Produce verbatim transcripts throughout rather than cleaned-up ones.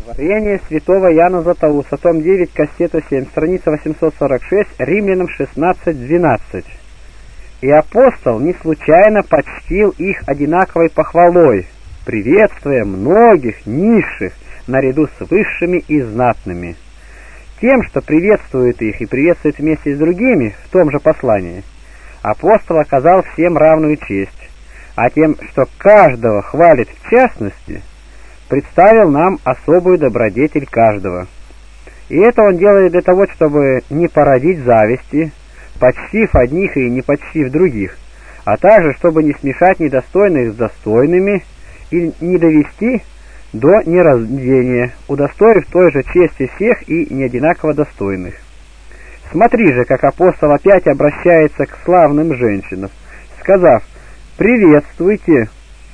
Творение святого Иоанна Златоуста, том девять, кассета семь, страница восемьсот сорок шесть, Римлянам шестнадцать двенадцать. «И апостол не случайно почтил их одинаковой похвалой, приветствуя многих низших наряду с высшими и знатными. Тем, что приветствует их и приветствует вместе с другими в том же послании, апостол оказал всем равную честь, а тем, что каждого хвалит в частности, представил нам особую добродетель каждого. И это он делает для того, чтобы не породить зависти, почтив одних и не почтив других, а также, чтобы не смешать недостойных с достойными и не довести до неразделения, удостоив той же чести всех и неодинаково достойных. Смотри же, как апостол опять обращается к славным женщинам, сказав: «Приветствуйте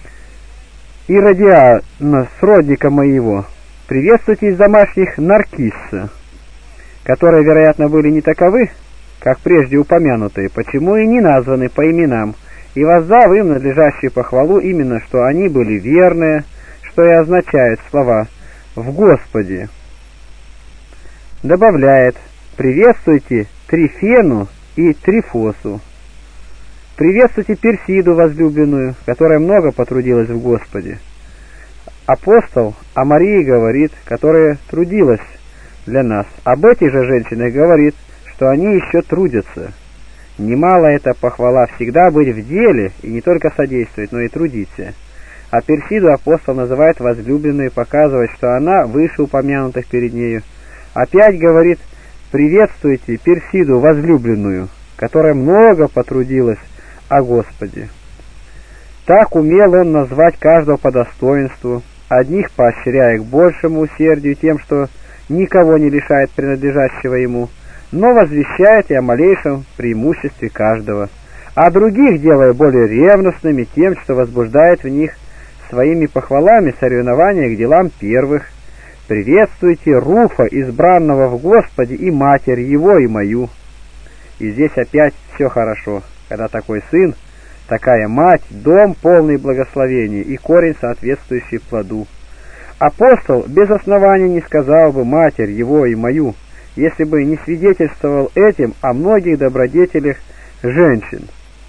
Иродиана, сродника моего, приветствуйте из домашних Наркисса», которые, вероятно, были не таковы, как прежде упомянутые, почему и не названы по именам, и воздав им надлежащую похвалу именно, что они были верные, что и означают слова «в Господе». Добавляет: «Приветствуйте Трифену и Трифосу». Приветствуйте Персиду возлюбленную, которая много потрудилась в Господе. Апостол о Марии говорит, которая трудилась для нас. Об этих же женщинах говорит, что они еще трудятся. Немало эта похвала всегда быть в деле и не только содействовать, но и трудиться. А Персиду апостол называет возлюбленной, показывает, что она выше упомянутых перед нею. Опять говорит: «Приветствуйте Персиду возлюбленную, которая много потрудилась о Господе». Так умел он назвать каждого по достоинству, одних поощряя к большему усердию тем, что никого не лишает принадлежащего ему, но возвещает и о малейшем преимуществе каждого, а других делая более ревностными тем, что возбуждает в них своими похвалами соревнования к делам первых. «Приветствуйте Руфа, избранного в Господе, и матерь его, и мою». И здесь опять все хорошо, когда такой сын, такая мать, дом полный благословений и корень, соответствующий плоду. Апостол без основания не сказал бы «матерь его и мою», если бы не свидетельствовал этим о многих добродетелях женщин.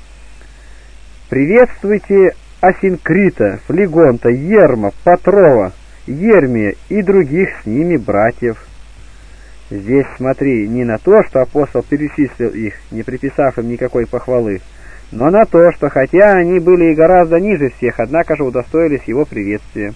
«Приветствуйте Асинкрита, Флегонта, Ерма, Патрова, Ермия и других с ними братьев». Здесь смотри не на то, что апостол перечислил их, не приписав им никакой похвалы, но на то, что хотя они были и гораздо ниже всех, однако же удостоились его приветствия.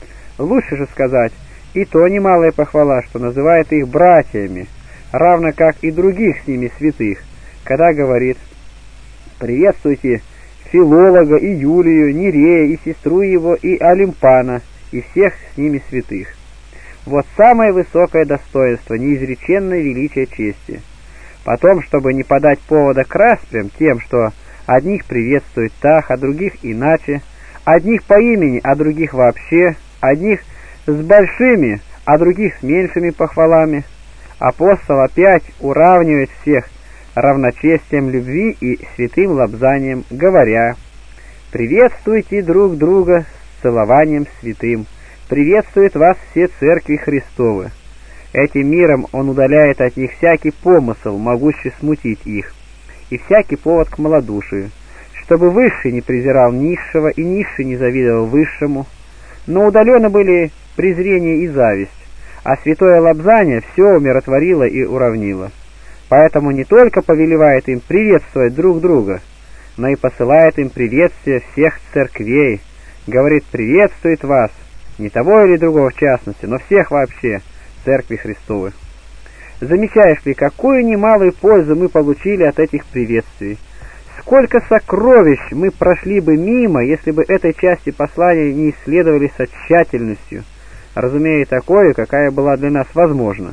Лучше же сказать, и то немалая похвала, что называет их братьями, равно как и других с ними святых, когда говорит: «Приветствуйте Филолога и Юлию, Нерея и сестру его, и Олимпана, и всех с ними святых». Вот самое высокое достоинство, неизреченное величие чести. Потом, чтобы не подать повода к распрям тем, что одних приветствует так, а других иначе, одних по имени, а других вообще, одних с большими, а других с меньшими похвалами, апостол опять уравнивает всех равночестием любви и святым лобзанием, говоря: «Приветствуйте друг друга с целованием святым. Приветствует вас все церкви Христовы». Этим миром он удаляет от них всякий помысл, могущий смутить их, и всякий повод к малодушию, чтобы высший не презирал низшего и низший не завидовал высшему. Но удалены были презрение и зависть, а святое лобзание все умиротворило и уравнило. Поэтому не только повелевает им приветствовать друг друга, но и посылает им приветствие всех церквей, говорит: «Приветствует вас», не того или другого в частности, но всех вообще, церкви Христовы. Замечаешь ли, какую немалую пользу мы получили от этих приветствий? Сколько сокровищ мы прошли бы мимо, если бы этой части послания не исследовали со тщательностью, разумея такое, какая была для нас возможна.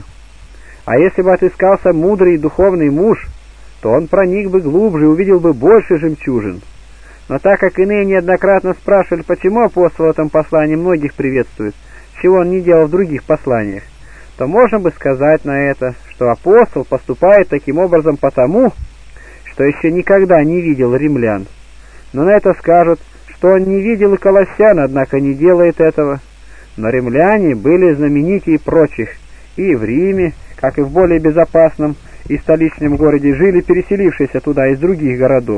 А если бы отыскался мудрый и духовный муж, то он проник бы глубже и увидел бы больше жемчужин. Но так как иные неоднократно спрашивали, почему апостол в этом послании многих приветствует, чего он не делал в других посланиях, то можно бы сказать на это, что апостол поступает таким образом потому, что еще никогда не видел римлян. Но на это скажут, что он не видел и колоссян, однако не делает этого. Но римляне были знаменитее прочих, и в Риме, как и в более безопасном и столичном городе, жили переселившиеся туда из других городов.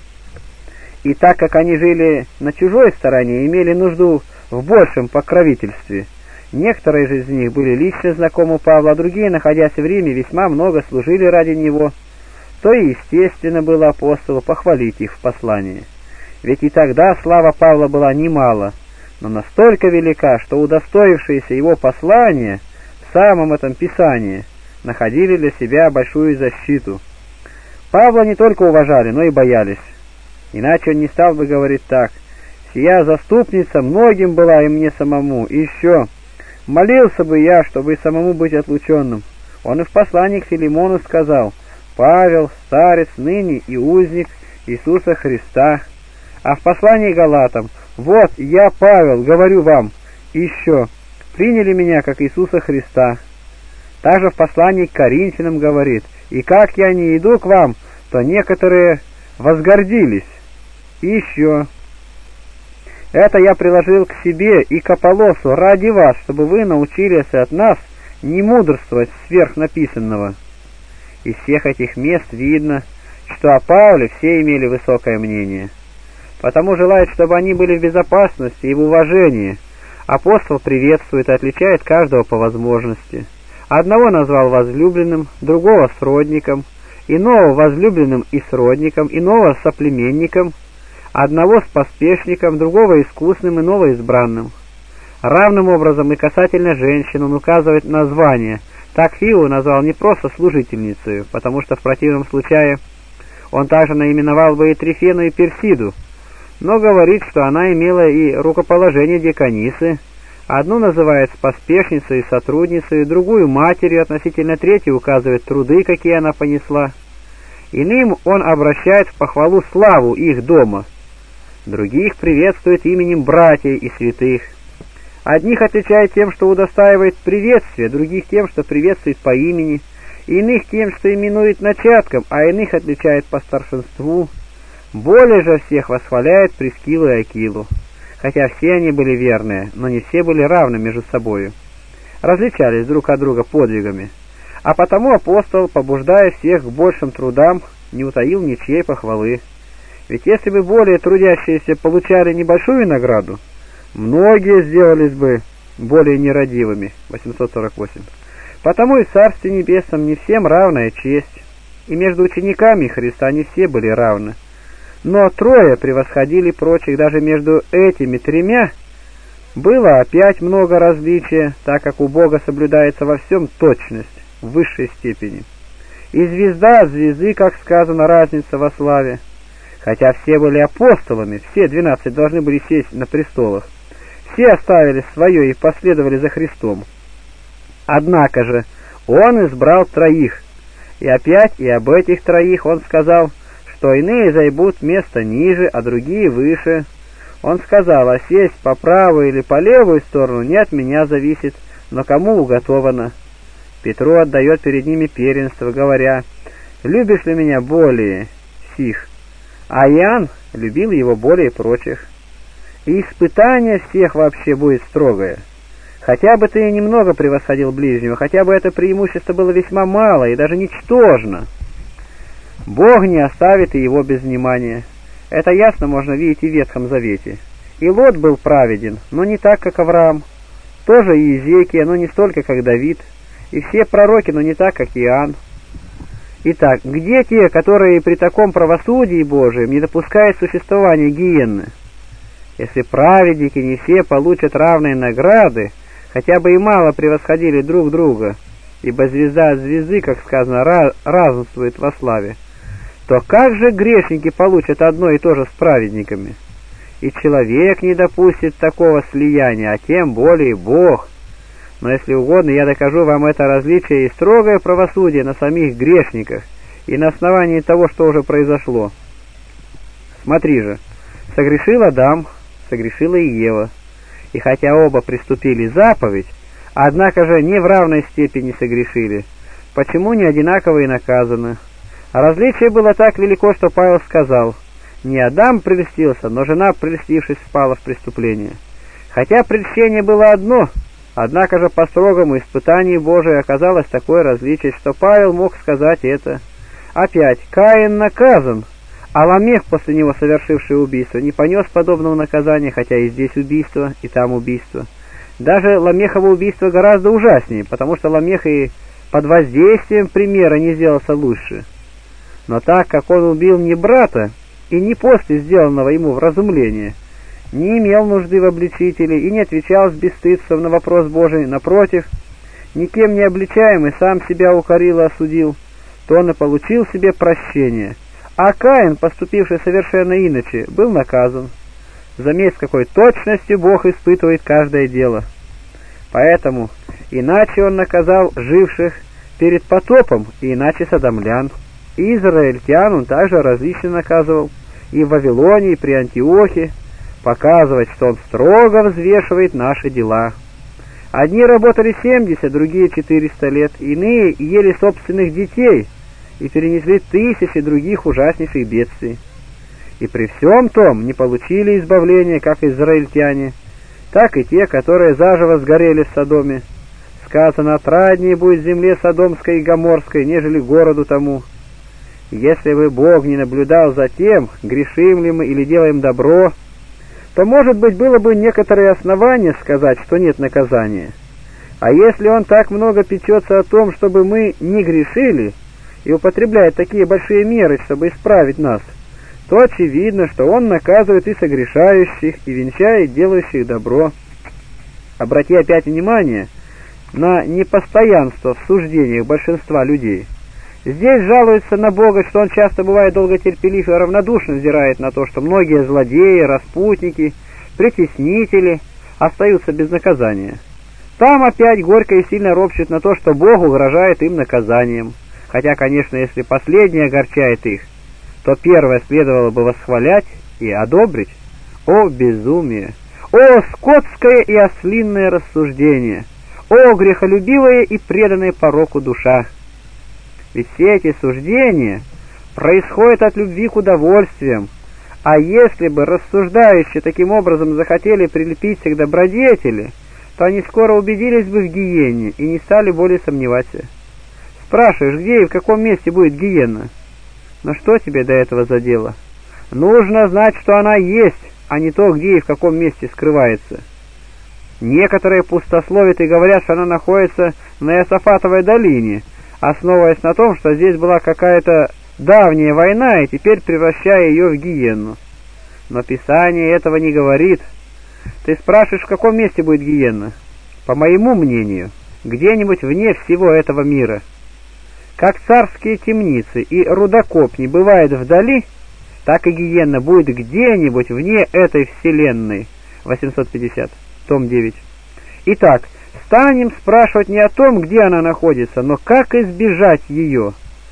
И так как они жили на чужой стороне, имели нужду в большем покровительстве, некоторые же из них были лично знакомы Павла, а другие, находясь в Риме, весьма много служили ради него, то и естественно было апостолу похвалить их в послании. Ведь и тогда слава Павла была немала, но настолько велика, что удостоившиеся его послания в самом этом писании находили для себя большую защиту. Павла не только уважали, но и боялись. Иначе он не стал бы говорить так: «Сия заступница многим была и мне самому, и еще молился бы я, чтобы и самому быть отлученным». Он и в послании к Филимону сказал: «Павел, старец ныне и узник Иисуса Христа». А в послании к Галатам: «Вот я, Павел, говорю вам, и еще приняли меня как Иисуса Христа». Также в послании к Коринфянам говорит: «И как я не иду к вам, то некоторые возгордились». И еще: «Это я приложил к себе и к Аполлосу ради вас, чтобы вы научились от нас не мудрствовать сверх написанного». Из всех этих мест видно, что о Павле все имели высокое мнение. Потому желает, чтобы они были в безопасности и в уважении. Апостол приветствует и отличает каждого по возможности. Одного назвал возлюбленным, другого сродником, иного возлюбленным и сродником, иного соплеменником, одного с поспешником, другого искусным, иного избранным. Равным образом и касательно женщин он указывает название. Так Фиву назвал не просто служительницей, потому что в противном случае он также наименовал бы и Трифену, и Персиду, но говорит, что она имела и рукоположение деканисы, одну называет поспешницей и сотрудницей, другую матерью, относительно третьей указывает труды, какие она понесла. Иным он обращает в похвалу славу их дома, других приветствует именем братьев и святых. Одних отличает тем, что удостаивает приветствия, других тем, что приветствует по имени, иных тем, что именует начатком, а иных отличает по старшинству. Более же всех восхваляет Прискилу и Акилу, хотя все они были верные, но не все были равны между собою, различались друг от друга подвигами, а потому апостол, побуждая всех к большим трудам, не утаил ничьей похвалы. Ведь если бы более трудящиеся получали небольшую награду, многие сделались бы более нерадивыми. восемьсот сорок восемь. Потому и в Царстве Небесном не всем равная честь, и между учениками Христа не все были равны. Но трое превосходили прочих, даже между этими тремя было опять много различия, так как у Бога соблюдается во всем точность в высшей степени. И звезда от звезды, как сказано, разница во славе. Хотя все были апостолами, все двенадцать должны были сесть на престолах, все оставили свое и последовали за Христом. Однако же Он избрал троих, и опять и об этих троих Он сказал, что иные займут место ниже, а другие выше. Он сказал: «А сесть по правую или по левую сторону не от меня зависит, но кому уготовано». Петру отдает перед ними первенство, говоря: «Любишь ли меня более сих?» А Иоанн любил его более прочих. И испытание всех вообще будет строгое. Хотя бы ты немного превосходил ближнего, хотя бы это преимущество было весьма мало и даже ничтожно, Бог не оставит и его без внимания. Это ясно можно видеть и в Ветхом Завете. И Лот был праведен, но не так, как Авраам. Тоже и Иезекия, но не столько, как Давид. И все пророки, но не так, как Иоанн. Итак, где те, которые при таком правосудии Божием не допускают существования гиенны? Если праведники не все получат равные награды, хотя бы и мало превосходили друг друга, ибо звезда от звезды, как сказано, разнствует во славе, то как же грешники получат одно и то же с праведниками? И человек не допустит такого слияния, а тем более Бог. Но если угодно, я докажу вам это различие и строгое правосудие на самих грешниках, и на основании того, что уже произошло. Смотри же, согрешил Адам, согрешила и Ева, и хотя оба приступили заповедь, однако же не в равной степени согрешили. Почему не одинаково и наказаны? А различие было так велико, что Павел сказал: «Не Адам прельстился, но жена, прельстившись, впала в преступление». Хотя прельщение было одно, однако же по строгому испытанию Божию оказалось такое различие, что Павел мог сказать это. Опять, Каин наказан, а Ламех, после него совершивший убийство, не понес подобного наказания, хотя и здесь убийство, и там убийство. Даже Ламехово убийство гораздо ужаснее, потому что Ламех и под воздействием примера не сделался лучше. Но так как он убил не брата, и не после сделанного ему вразумления, не имел нужды в обличителе и не отвечал с бесстыдством на вопрос Божий, напротив, никем не обличаемый сам себя укорил и осудил, то он и получил себе прощение. А Каин, поступивший совершенно иначе, был наказан. Заметь, с какой точностью Бог испытывает каждое дело. Поэтому иначе он наказал живших перед потопом, и иначе содомлян. И израильтян он также различно наказывал, и в Вавилоне, и при Антиохе, показывать, что он строго взвешивает наши дела. Одни работали семьдесят, другие четыреста лет, иные ели собственных детей, и перенесли тысячи других ужаснейших бедствий. И при всем том не получили избавления, как израильтяне, так и те, которые заживо сгорели в Содоме. Сказано, отраднее будет земле Содомской и Гоморской, нежели городу тому. Если бы Бог не наблюдал за тем, грешим ли мы или делаем добро, то, может быть, было бы некоторые основания сказать, что нет наказания. А если Он так много печется о том, чтобы мы не грешили, и употребляет такие большие меры, чтобы исправить нас, то очевидно, что Он наказывает и согрешающих, и венчает делающих добро. Обрати опять внимание на непостоянство в суждениях большинства людей. Здесь жалуются на Бога, что Он часто бывает долготерпелив и равнодушно взирает на то, что многие злодеи, распутники, притеснители остаются без наказания. Там опять горько и сильно ропщут на то, что Бог угрожает им наказанием. Хотя, конечно, если последнее огорчает их, то первое следовало бы восхвалять и одобрить. О безумие! О скотское и ослинное рассуждение! О грехолюбивая и преданная пороку душа! Ведь все эти суждения происходят от любви к удовольствиям, а если бы рассуждающие таким образом захотели прилепиться к добродетели, то они скоро убедились бы в гиене и не стали более сомневаться. Спрашиваешь, где и в каком месте будет гиена? Но что тебе до этого за дело? Нужно знать, что она есть, а не то, где и в каком месте скрывается. Некоторые пустословят и говорят, что она находится на Иосафатовой долине, основываясь на том, что здесь была какая-то давняя война, и теперь превращая ее в гиенну. Но Писание этого не говорит. Ты спрашиваешь, в каком месте будет гиенна? По моему мнению, где-нибудь вне всего этого мира. Как царские темницы и рудокоп не бывает вдали, так и гиенна будет где-нибудь вне этой вселенной. восемьсот пятьдесят, том девять. Итак, станем спрашивать не о том, где она находится, но как избежать ее,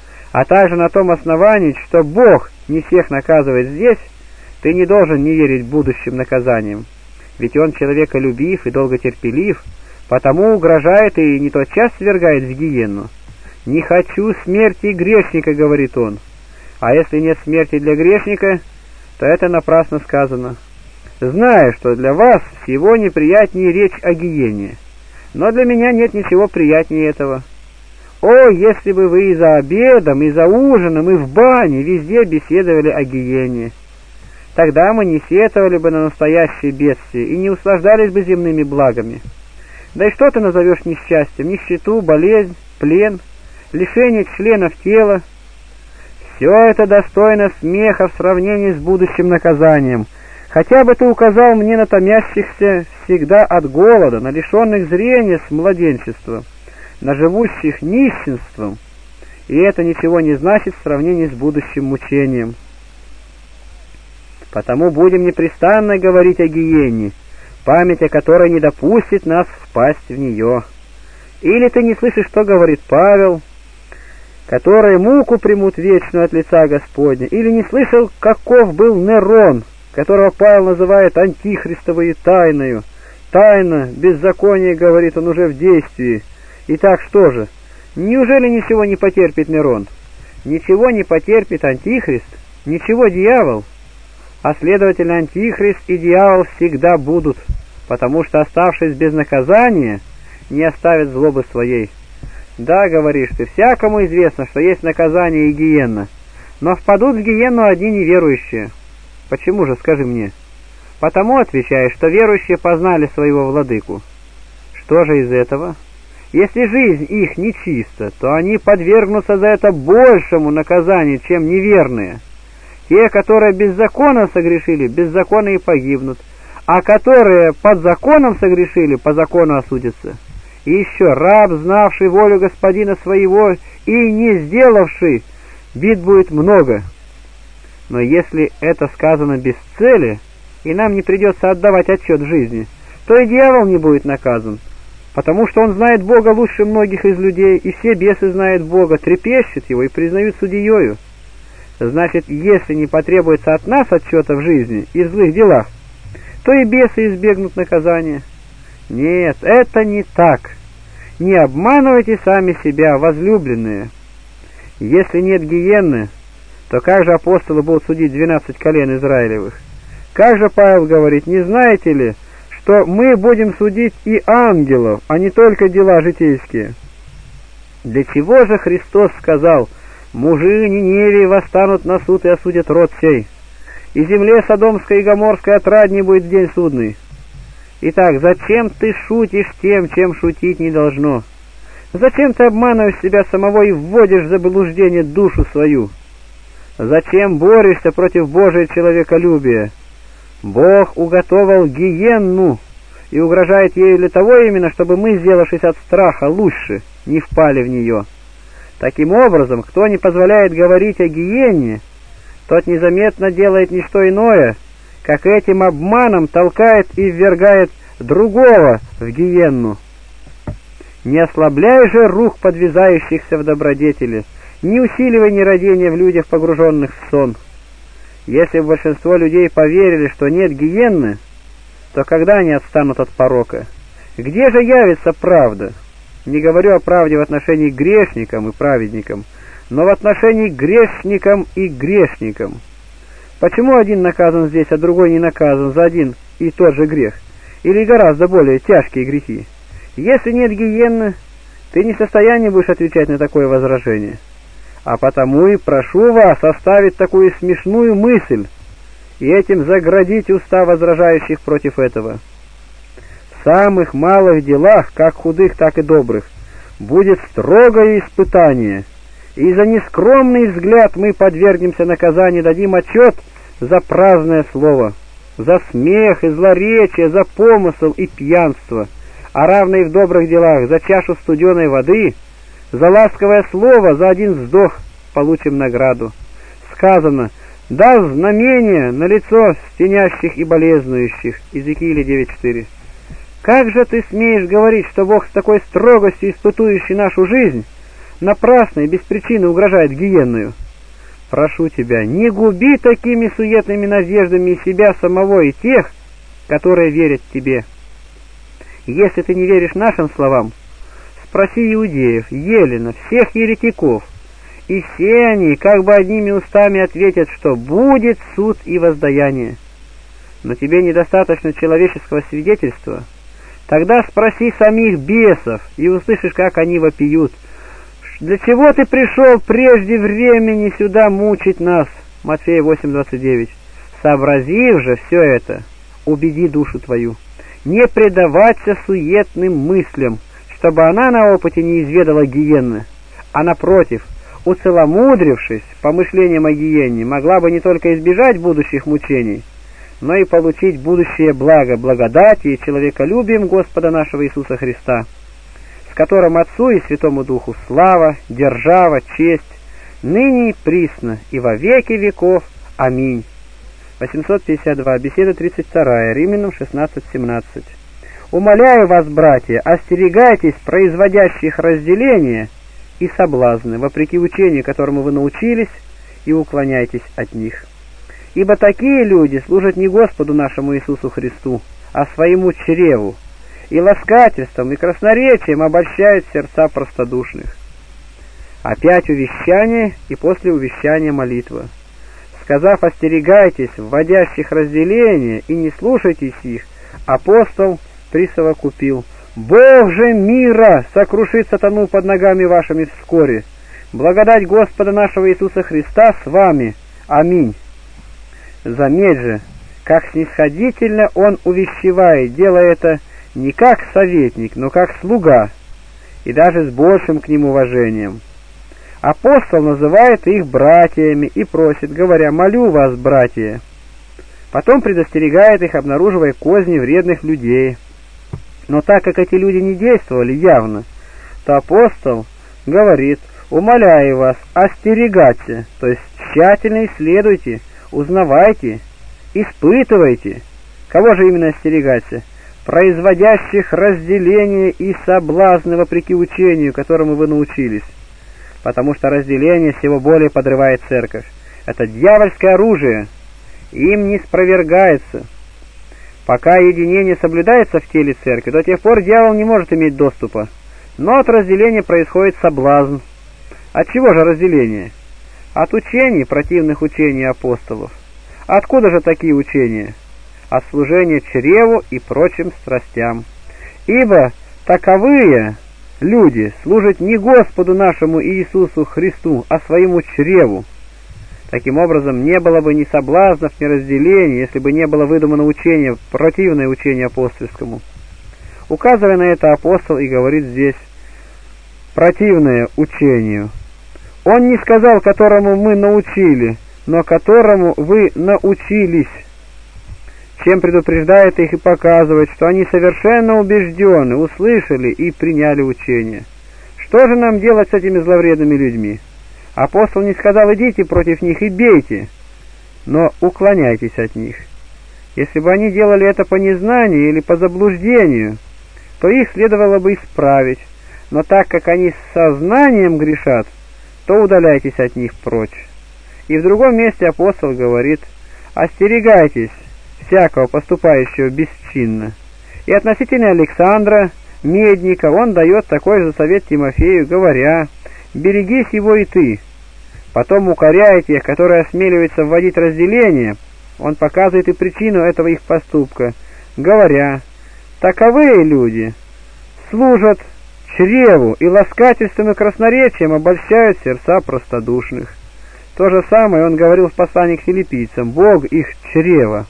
а также на том основании, что Бог не всех наказывает здесь, ты не должен не верить будущим наказаниям, ведь Он человеколюбив и долготерпелив, потому угрожает и не тотчас свергает в гиенну. «Не хочу смерти грешника», — говорит Он, а если нет смерти для грешника, то это напрасно сказано. Знаю, что для вас всего неприятнее речь о гиене, но для меня нет ничего приятнее этого. О, если бы вы и за обедом, и за ужином, и в бане везде беседовали о гиене! Тогда мы не сетовали бы на настоящее бедствие и не услаждались бы земными благами. Да и что ты назовешь несчастьем? Нищету, болезнь, плен, лишение членов тела? Все это достойно смеха в сравнении с будущим наказанием. Хотя бы ты указал мне на томящихся всегда от голода, на лишенных зрения с младенчества, на живущих нищенством, и это ничего не значит в сравнении с будущим мучением. Потому будем непрестанно говорить о гиене, память о которой не допустит нас впасть в нее. Или ты не слышишь, что говорит Павел, которые муку примут вечную от лица Господня, или не слышал, каков был Нерон, которого Павел называет антихристовой тайною. Тайна, беззаконие, говорит он, уже в действии. Итак, что же? Неужели ничего не потерпит Нерон? Ничего не потерпит антихрист? Ничего дьявол? А следовательно, антихрист и дьявол всегда будут, потому что, оставшись без наказания, не оставят злобы своей. Да, говоришь ты, всякому известно, что есть наказание и гиенна, но впадут в гиенну одни неверующие. Почему же, скажи мне? Потому, отвечаешь, что верующие познали своего владыку. Что же из этого? Если жизнь их нечиста, то они подвергнутся за это большему наказанию, чем неверные. Те, которые без закона согрешили, без закона и погибнут, а которые под законом согрешили, по закону осудятся. И еще раб, знавший волю господина своего и не сделавший, бед будет много. Но если это сказано без цели, и нам не придется отдавать отчет в жизни, то и дьявол не будет наказан, потому что он знает Бога лучше многих из людей, и все бесы знают Бога, трепещут его и признают судьею. Значит, если не потребуется от нас отчета в жизни и в злых делах, то и бесы избегнут наказания. Нет, это не так. Не обманывайте сами себя, возлюбленные. Если нет гиенны, то как же апостолы будут судить двенадцать колен Израилевых? Как же Павел говорит, не знаете ли, что мы будем судить и ангелов, а не только дела житейские? Для чего же Христос сказал: «Мужи Ниневии восстанут на суд и осудят род сей, и земле Содомской и Гоморской отрадней будет в день судный»? Итак, зачем ты шутишь тем, чем шутить не должно? Зачем ты обманываешь себя самого и вводишь в заблуждение душу свою? Зачем борешься против Божия человеколюбия? Бог уготовал гиенну и угрожает ею для того именно, чтобы мы, сделавшись от страха лучше, не впали в нее. Таким образом, кто не позволяет говорить о гиенне, тот незаметно делает не что иное, как этим обманом толкает и ввергает другого в гиенну. Не ослабляй же рук, подвязающихся в добродетели, не усиливай нерадения в людях, погруженных в сон. Если бы большинство людей поверили, что нет гиенны, то когда они отстанут от порока? Где же явится правда? Не говорю о правде в отношении к грешникам и праведникам, но в отношении к грешникам и грешникам. Почему один наказан здесь, а другой не наказан за один и тот же грех? Или гораздо более тяжкие грехи? Если нет гиенны, ты не в состоянии будешь отвечать на такое возражение. А потому и прошу вас оставить такую смешную мысль и этим заградить уста возражающих против этого. В самых малых делах, как худых, так и добрых, будет строгое испытание, и за нескромный взгляд мы подвергнемся наказанию, дадим отчет за праздное слово, за смех и злоречие, за помысл и пьянство, а равно и в добрых делах, за чашу студеной воды, за ласковое слово, за один вздох получим награду. Сказано: «Дал знамение на лицо стенящих и болезнующих». Иезекииля девять четыре. Как же ты смеешь говорить, что Бог с такой строгостью, испытующий нашу жизнь, напрасно и без причины угрожает гиенную? Прошу тебя, не губи такими суетными надеждами и себя самого, и тех, которые верят тебе. Если ты не веришь нашим словам, спроси иудеев, Елена, всех еретиков, и все они как бы одними устами ответят, что будет суд и воздаяние. Но тебе недостаточно человеческого свидетельства? Тогда спроси самих бесов, и услышишь, как они вопиют: «Для чего ты пришел прежде времени сюда мучить нас?» Матфея восемь двадцать девять. Сообразив же все это, убеди душу твою, не предаваться суетным мыслям, чтобы она на опыте не изведала гиенны, а напротив, уцеломудрившись помышлением о гиенне, могла бы не только избежать будущих мучений, но и получить будущее благо, благодати и человеколюбием Господа нашего Иисуса Христа, с которым Отцу и Святому Духу слава, держава, честь, ныне и присно, и во веки веков. Аминь. восемьсот пятьдесят два. Беседа тридцать вторая. Римлянам шестнадцать семнадцать. Умоляю вас, братья, остерегайтесь производящих разделения и соблазны, вопреки учению, которому вы научились, и уклоняйтесь от них. Ибо такие люди служат не Господу нашему Иисусу Христу, а своему чреву, и ласкательством и красноречием обольщают сердца простодушных. Опять увещание, и после увещания молитва. Сказав: остерегайтесь вводящих разделения и не слушайтесь их, Апостол присовокупил: «Бог же мира сокрушит сатану под ногами вашими вскоре. Благодать Господа нашего Иисуса Христа с вами. Аминь». Заметь же, как снисходительно он увещевает, делая это не как советник, но как слуга, и даже с большим к ним уважением. Апостол называет их братьями и просит, говоря: «Молю вас, братья». Потом предостерегает их, обнаруживая козни вредных людей. Но так как эти люди не действовали явно, то апостол говорит: «Умоляю вас, остерегаться», то есть тщательно исследуйте, узнавайте, испытывайте. Кого же именно остерегаться? Производящих разделение и соблазны вопреки учению, которому вы научились. Потому что разделение всего более подрывает церковь. Это дьявольское оружие, им не спровергается. Пока единение соблюдается в теле церкви, до тех пор дьявол не может иметь доступа. Но от разделения происходит соблазн. От чего же разделение? От учений, противных учению апостолов. Откуда же такие учения? От служения чреву и прочим страстям. Ибо таковые люди служат не Господу нашему Иисусу Христу, а своему чреву. Таким образом, не было бы ни соблазнов, ни разделений, если бы не было выдумано учение, противное учению апостольскому. Указывая на это, апостол и говорит здесь противное учению. Он не сказал, которому мы научили, но которому вы научились, чем предупреждает их и показывает, что они совершенно убеждены, услышали и приняли учение. Что же нам делать с этими зловредными людьми? Апостол не сказал: идите против них и бейте, но уклоняйтесь от них. Если бы они делали это по незнанию или по заблуждению, то их следовало бы исправить, но так как они с сознанием грешат, то удаляйтесь от них прочь. И в другом месте апостол говорит: остерегайтесь всякого поступающего бесчинно. И относительно Александра, медника, он дает такой же совет Тимофею, говоря: берегись его и ты. Потом укоряя тех, которые осмеливаются вводить разделение, он показывает и причину этого их поступка, говоря: таковые люди служат чреву и ласкательством и красноречием обольщают сердца простодушных. То же самое он говорил в послании к филиппийцам: Бог их чрево.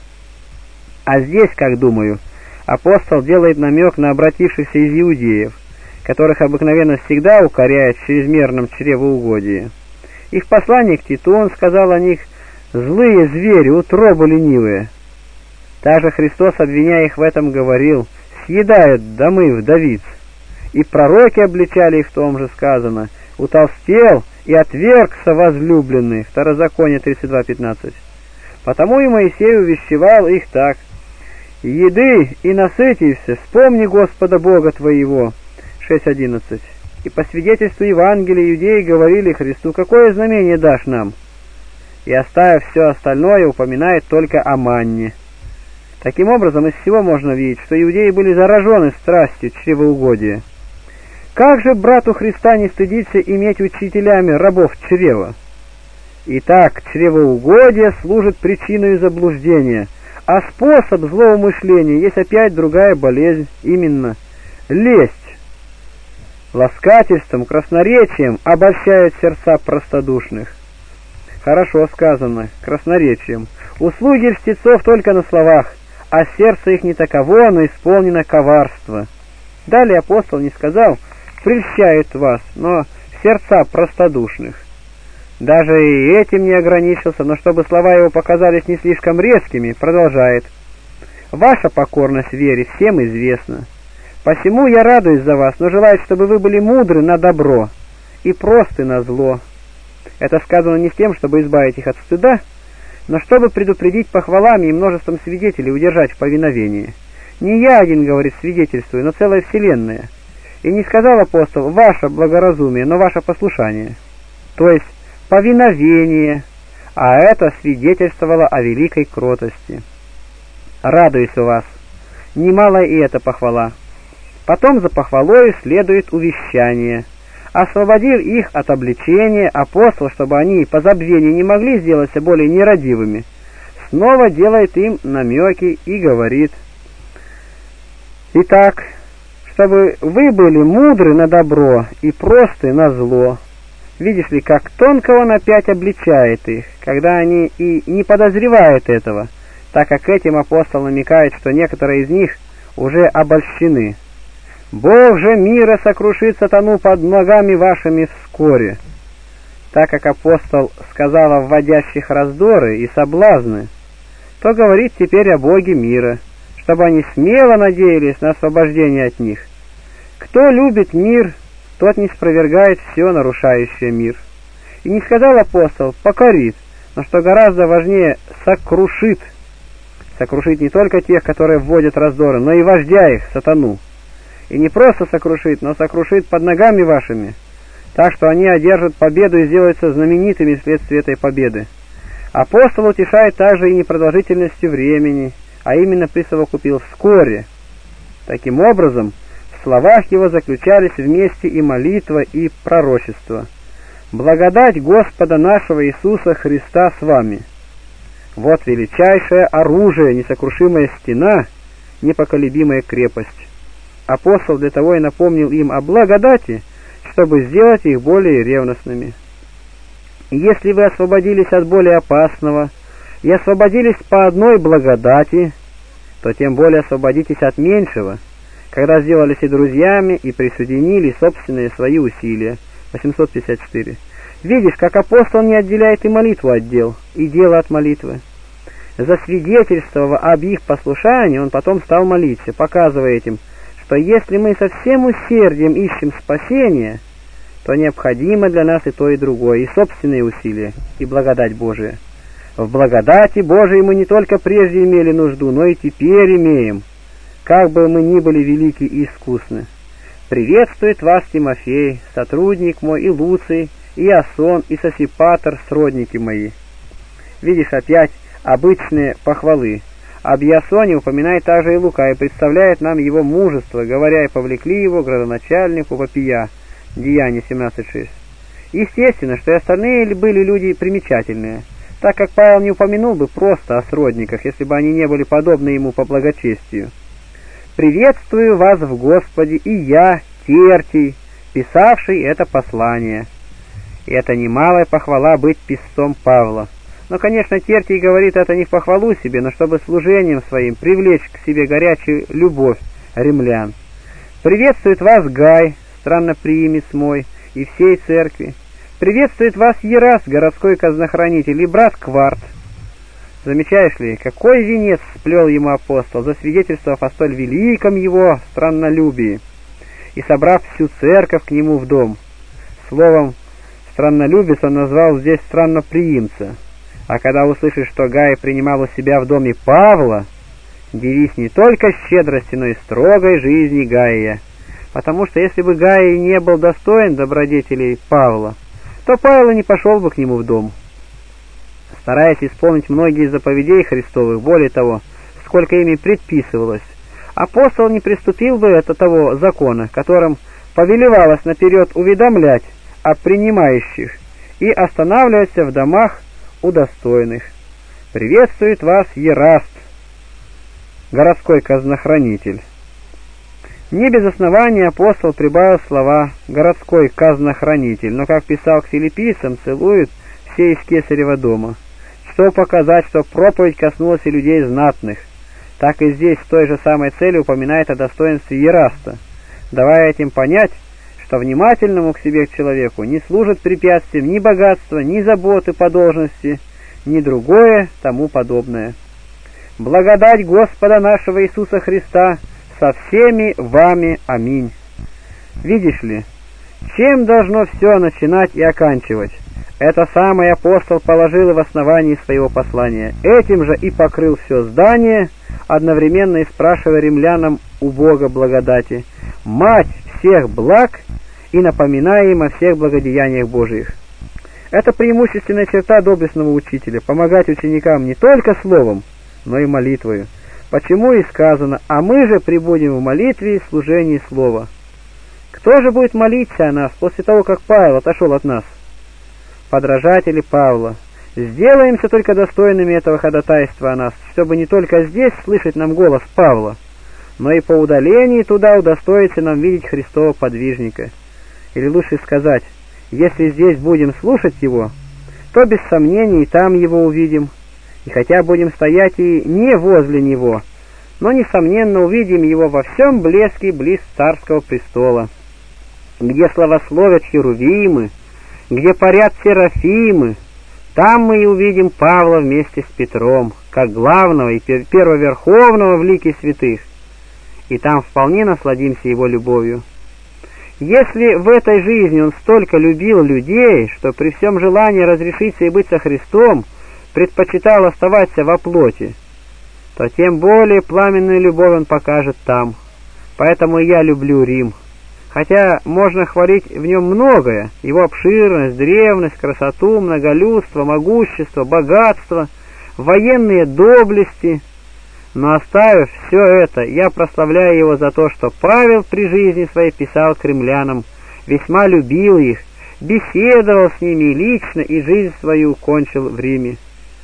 А здесь, как думаю, апостол делает намек на обратившихся из иудеев, которых обыкновенно всегда укоряют в чрезмерном чревоугодии. И в послании к Титу он сказал о них: «Злые звери, утробы ленивые». Также Христос, обвиняя их в этом, говорил: «Съедают домы вдовиц». И пророки обличали их в том же сказано: «Утолстел и отвергся возлюбленный». Второзаконие тридцать два пятнадцать. Потому и Моисей увещевал их так: «Еды и насытишься, вспомни Господа Бога твоего». шесть одиннадцать. И по свидетельству Евангелия иудеи говорили Христу: «Какое знамение дашь нам?» И, оставив все остальное, упоминает только о манне. Таким образом, из всего можно видеть, что иудеи были заражены страстью чревоугодия. Как же брату Христа не стыдиться иметь учителями рабов чрева? Итак, чревоугодие служит причиной заблуждения, а способ злоумышления есть опять другая болезнь, именно лесть. Ласкательством, красноречием обольщают сердца простодушных. Хорошо сказано, красноречием. Услуги льстецов только на словах, а сердце их не таково, но исполнено коварство. Далее апостол не сказал: прельщает вас, но сердца простодушных. Даже и этим не ограничился, но чтобы слова его показались не слишком резкими, продолжает: ваша покорность вере всем известна. Посему я радуюсь за вас, но желаю, чтобы вы были мудры на добро и просты на зло. Это сказано не с тем, чтобы избавить их от стыда, но чтобы предупредить похвалами и множеством свидетелей удержать в повиновении. Не я один, говорит, свидетельствую, но целая вселенная. И не сказал апостол: ваше благоразумие, но ваше послушание, то есть повиновение, а это свидетельствовало о великой кротости. Радуюсь у вас. Немало и эта похвала. Потом за похвалой следует увещание. Освободив их от обличения, апостол, чтобы они по забвению не могли сделаться более нерадивыми, снова делает им намеки и говорит: Итак, чтобы вы были мудры на добро и просты на зло. Видишь ли, как тонко он опять обличает их, когда они и не подозревают этого, так как этим апостол намекает, что некоторые из них уже обольщены. «Бог же мира сокрушит сатану под ногами вашими вскоре». Так как апостол сказал о вводящих раздоры и соблазны, то говорит теперь о Боге мира, чтобы они смело надеялись на освобождение от них. Кто любит мир, тот не спровергает все нарушающее мир. И не сказал апостол «покорит», но что гораздо важнее «сокрушит». Сокрушит не только тех, которые вводят раздоры, но и вождя их, сатану. И не просто сокрушит, но сокрушит под ногами вашими, так что они одержат победу и сделаются знаменитыми вследствие этой победы. Апостол утешает также и непродолжительностью времени, а именно присовокупил «вскоре». Таким образом, в словах его заключались вместе и молитва, и пророчество. «Благодать Господа нашего Иисуса Христа с вами». Вот величайшее оружие, несокрушимая стена, непоколебимая крепость. Апостол для того и напомнил им о благодати, чтобы сделать их более ревностными. Если вы освободились от более опасного и освободились по одной благодати, то тем более освободитесь от меньшего, когда сделались и друзьями, и присоединили собственные свои усилия. восемьсот пятьдесят четыре. Видишь, как апостол не отделяет и молитву от дел, и дело от молитвы. Засвидетельствовав об их послушании, он потом стал молиться, показывая этим, что если мы со всем усердием ищем спасения, то необходимо для нас и то, и другое, и собственные усилия, и благодать Божия. В благодати Божией мы не только прежде имели нужду, но и теперь имеем, как бы мы ни были велики и искусны. Приветствует вас Тимофей, сотрудник мой, и Луций, и Иасон, и Сосипатр, сродники мои. Видишь, опять обычные похвалы. Об Иасоне упоминает также и Лука, и представляет нам его мужество, говоря, и повлекли его градоначальнику Попия. Деяния семнадцать шесть. Естественно, что и остальные были люди примечательные, так как Павел не упомянул бы просто о сродниках, если бы они не были подобны ему по благочестию. «Приветствую вас в Господе, и я, Тертий, писавший это послание». И это немалая похвала быть писцом Павла. Но, конечно, Тертий говорит это не в похвалу себе, но чтобы служением своим привлечь к себе горячую любовь римлян. «Приветствует вас Гай, странноприимец мой, и всей церкви. Приветствует вас Ераст, городской казнохранитель, и брат Кварт». Замечаешь ли, какой венец сплел ему апостол, засвидетельствовав о столь великом его страннолюбии, и собрав всю церковь к нему в дом. Словом, страннолюбец он назвал здесь странноприимца. А когда услышишь, что Гай принимал у себя в доме Павла, дивись не только щедрости, но и строгой жизни Гая. Потому что если бы Гай не был достоин добродетелей Павла, то Павел и не пошел бы к нему в дом. Стараясь исполнить многие заповедей Христовых, более того, сколько ими предписывалось, апостол не приступил бы от того закона, которым повелевалось наперед уведомлять о принимающих и останавливаться в домах удостоенных. Приветствует вас Ераст, городской казнохранитель. Не без основания апостол прибавил слова «городской казнохранитель», но, как писал к филиппийцам, целует все из Кесарева дома, чтобы показать, что проповедь коснулась и людей знатных. Так и здесь с той же самой целью упоминает о достоинстве Ераста, давая этим понять, что внимательному к себе человеку не служит препятствием ни богатства, ни заботы по должности, ни другое тому подобное. Благодать Господа нашего Иисуса Христа со всеми вами. Аминь. Видишь ли, чем должно все начинать и оканчивать? Это самый апостол положил и в основании своего послания. Этим же и покрыл все здание, одновременно и спрашивая римлянам у Бога благодати, мать всех благ, и напоминая им о всех благодеяниях Божиих. Это преимущественная черта доблестного учителя – помогать ученикам не только словом, но и молитвою. Почему и сказано: «А мы же пребудем в молитве и служении слова». Кто же будет молиться о нас после того, как Павел отошел от нас? Подражатели Павла. Сделаемся только достойными этого ходатайства о нас, чтобы не только здесь слышать нам голос Павла, но и по удалении туда удостоится нам видеть Христова подвижника. Или лучше сказать, если здесь будем слушать Его, то без сомнений там Его увидим, и хотя будем стоять и не возле Него, но, несомненно, увидим Его во всем блеске близ царского престола, где славословят херувимы, где парят серафимы. Там мы и увидим Павла вместе с Петром, как главного и первоверховного в лике святых, и там вполне насладимся Его любовью. Если в этой жизни Он столько любил людей, что при всем желании разрешиться и быть со Христом предпочитал оставаться во плоти, то тем более пламенную любовь Он покажет там. Поэтому я люблю Рим. Хотя можно хвалить в нем многое, его обширность, древность, красоту, многолюдство, могущество, богатство, военные доблести, но оставив все это, я прославляю его за то, что Павел при жизни своей писал к римлянам, весьма любил их, беседовал с ними лично и жизнь свою кончил в Риме.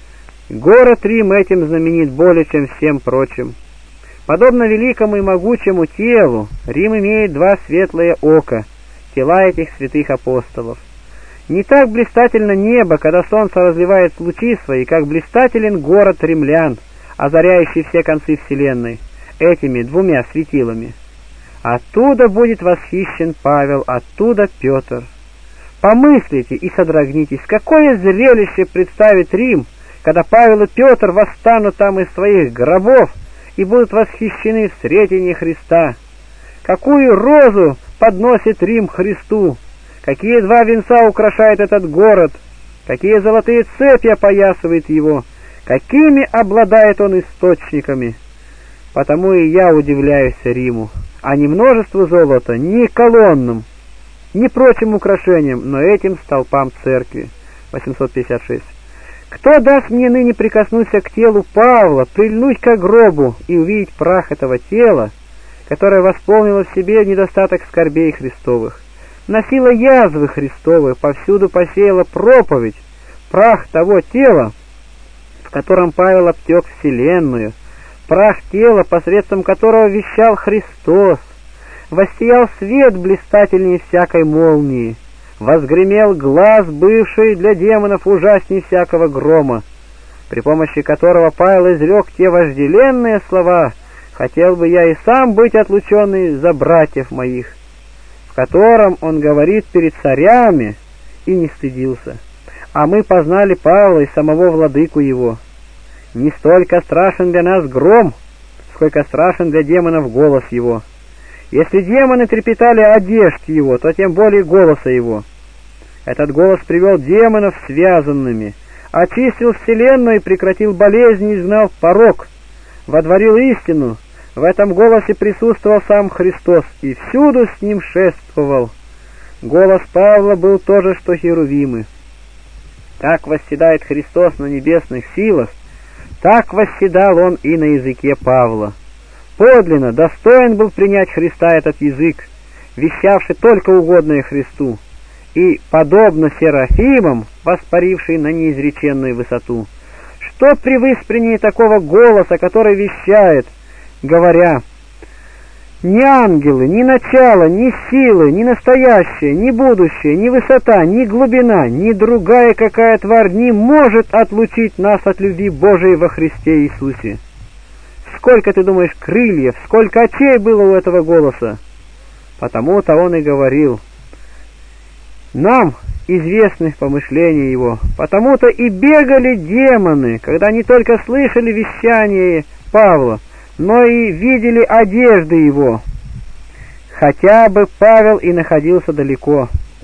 Город Рим этим знаменит более, чем всем прочим. Подобно великому и могучему телу, Рим имеет два светлые ока, тела этих святых апостолов. Не так блистательно небо, когда солнце разливает лучи свои, как блистателен город римлян, озаряющий все концы вселенной, этими двумя светилами. Оттуда будет восхищен Павел, оттуда Петр. Помыслите и содрогнитесь, какое зрелище представит Рим, когда Павел и Петр восстанут там из своих гробов и будут восхищены в сретении Христа. Какую розу подносит Рим Христу, какие два венца украшает этот город, какие золотые цепи опоясывает его, какими обладает он источниками. Потому и я удивляюсь Риму, а не множеству золота, ни колоннам, ни прочим украшениям, но этим столпам церкви. восемьсот пятьдесят шесть. Кто даст мне ныне прикоснуться к телу Павла, прильнуть к гробу и увидеть прах этого тела, которое восполнило в себе недостаток скорбей Христовых, носило язвы Христовы, повсюду посеяла проповедь, прах того тела, в котором Павел обтек вселенную, прах тела, посредством которого вещал Христос, воссиял свет блистательнее всякой молнии, возгремел глаз, бывший для демонов ужасней всякого грома, при помощи которого Павел изрек те вожделенные слова: «Хотел бы я и сам быть отлученный за братьев моих», в котором он говорит перед царями и не стыдился. А мы познали Павла и самого владыку его. Не столько страшен для нас гром, сколько страшен для демонов голос его. Если демоны трепетали одежд его, то тем более голоса его. Этот голос привел демонов связанными, очистил вселенную и прекратил болезни, изгнал порок, водворил истину. В этом голосе присутствовал сам Христос и всюду с ним шествовал. Голос Павла был то же, что херувимы. Как восседает Христос на небесных силах, так восседал он и на языке Павла. Подлинно достоин был принять Христа этот язык, вещавший только угодное Христу, и, подобно серафимам, воспаривший на неизреченную высоту. Что превыспреннее такого голоса, который вещает, говоря: «Ни ангелы, ни начало, ни силы, ни настоящее, ни будущее, ни высота, ни глубина, ни другая какая тварь не может отлучить нас от любви Божией во Христе Иисусе». Сколько, ты думаешь, крыльев, сколько очей было у этого голоса? Потому-то он и говорил: нам известны помышления его, потому-то и бегали демоны, когда не только слышали вещание Павла, но и видели одежды его, хотя бы Павел и находился далеко.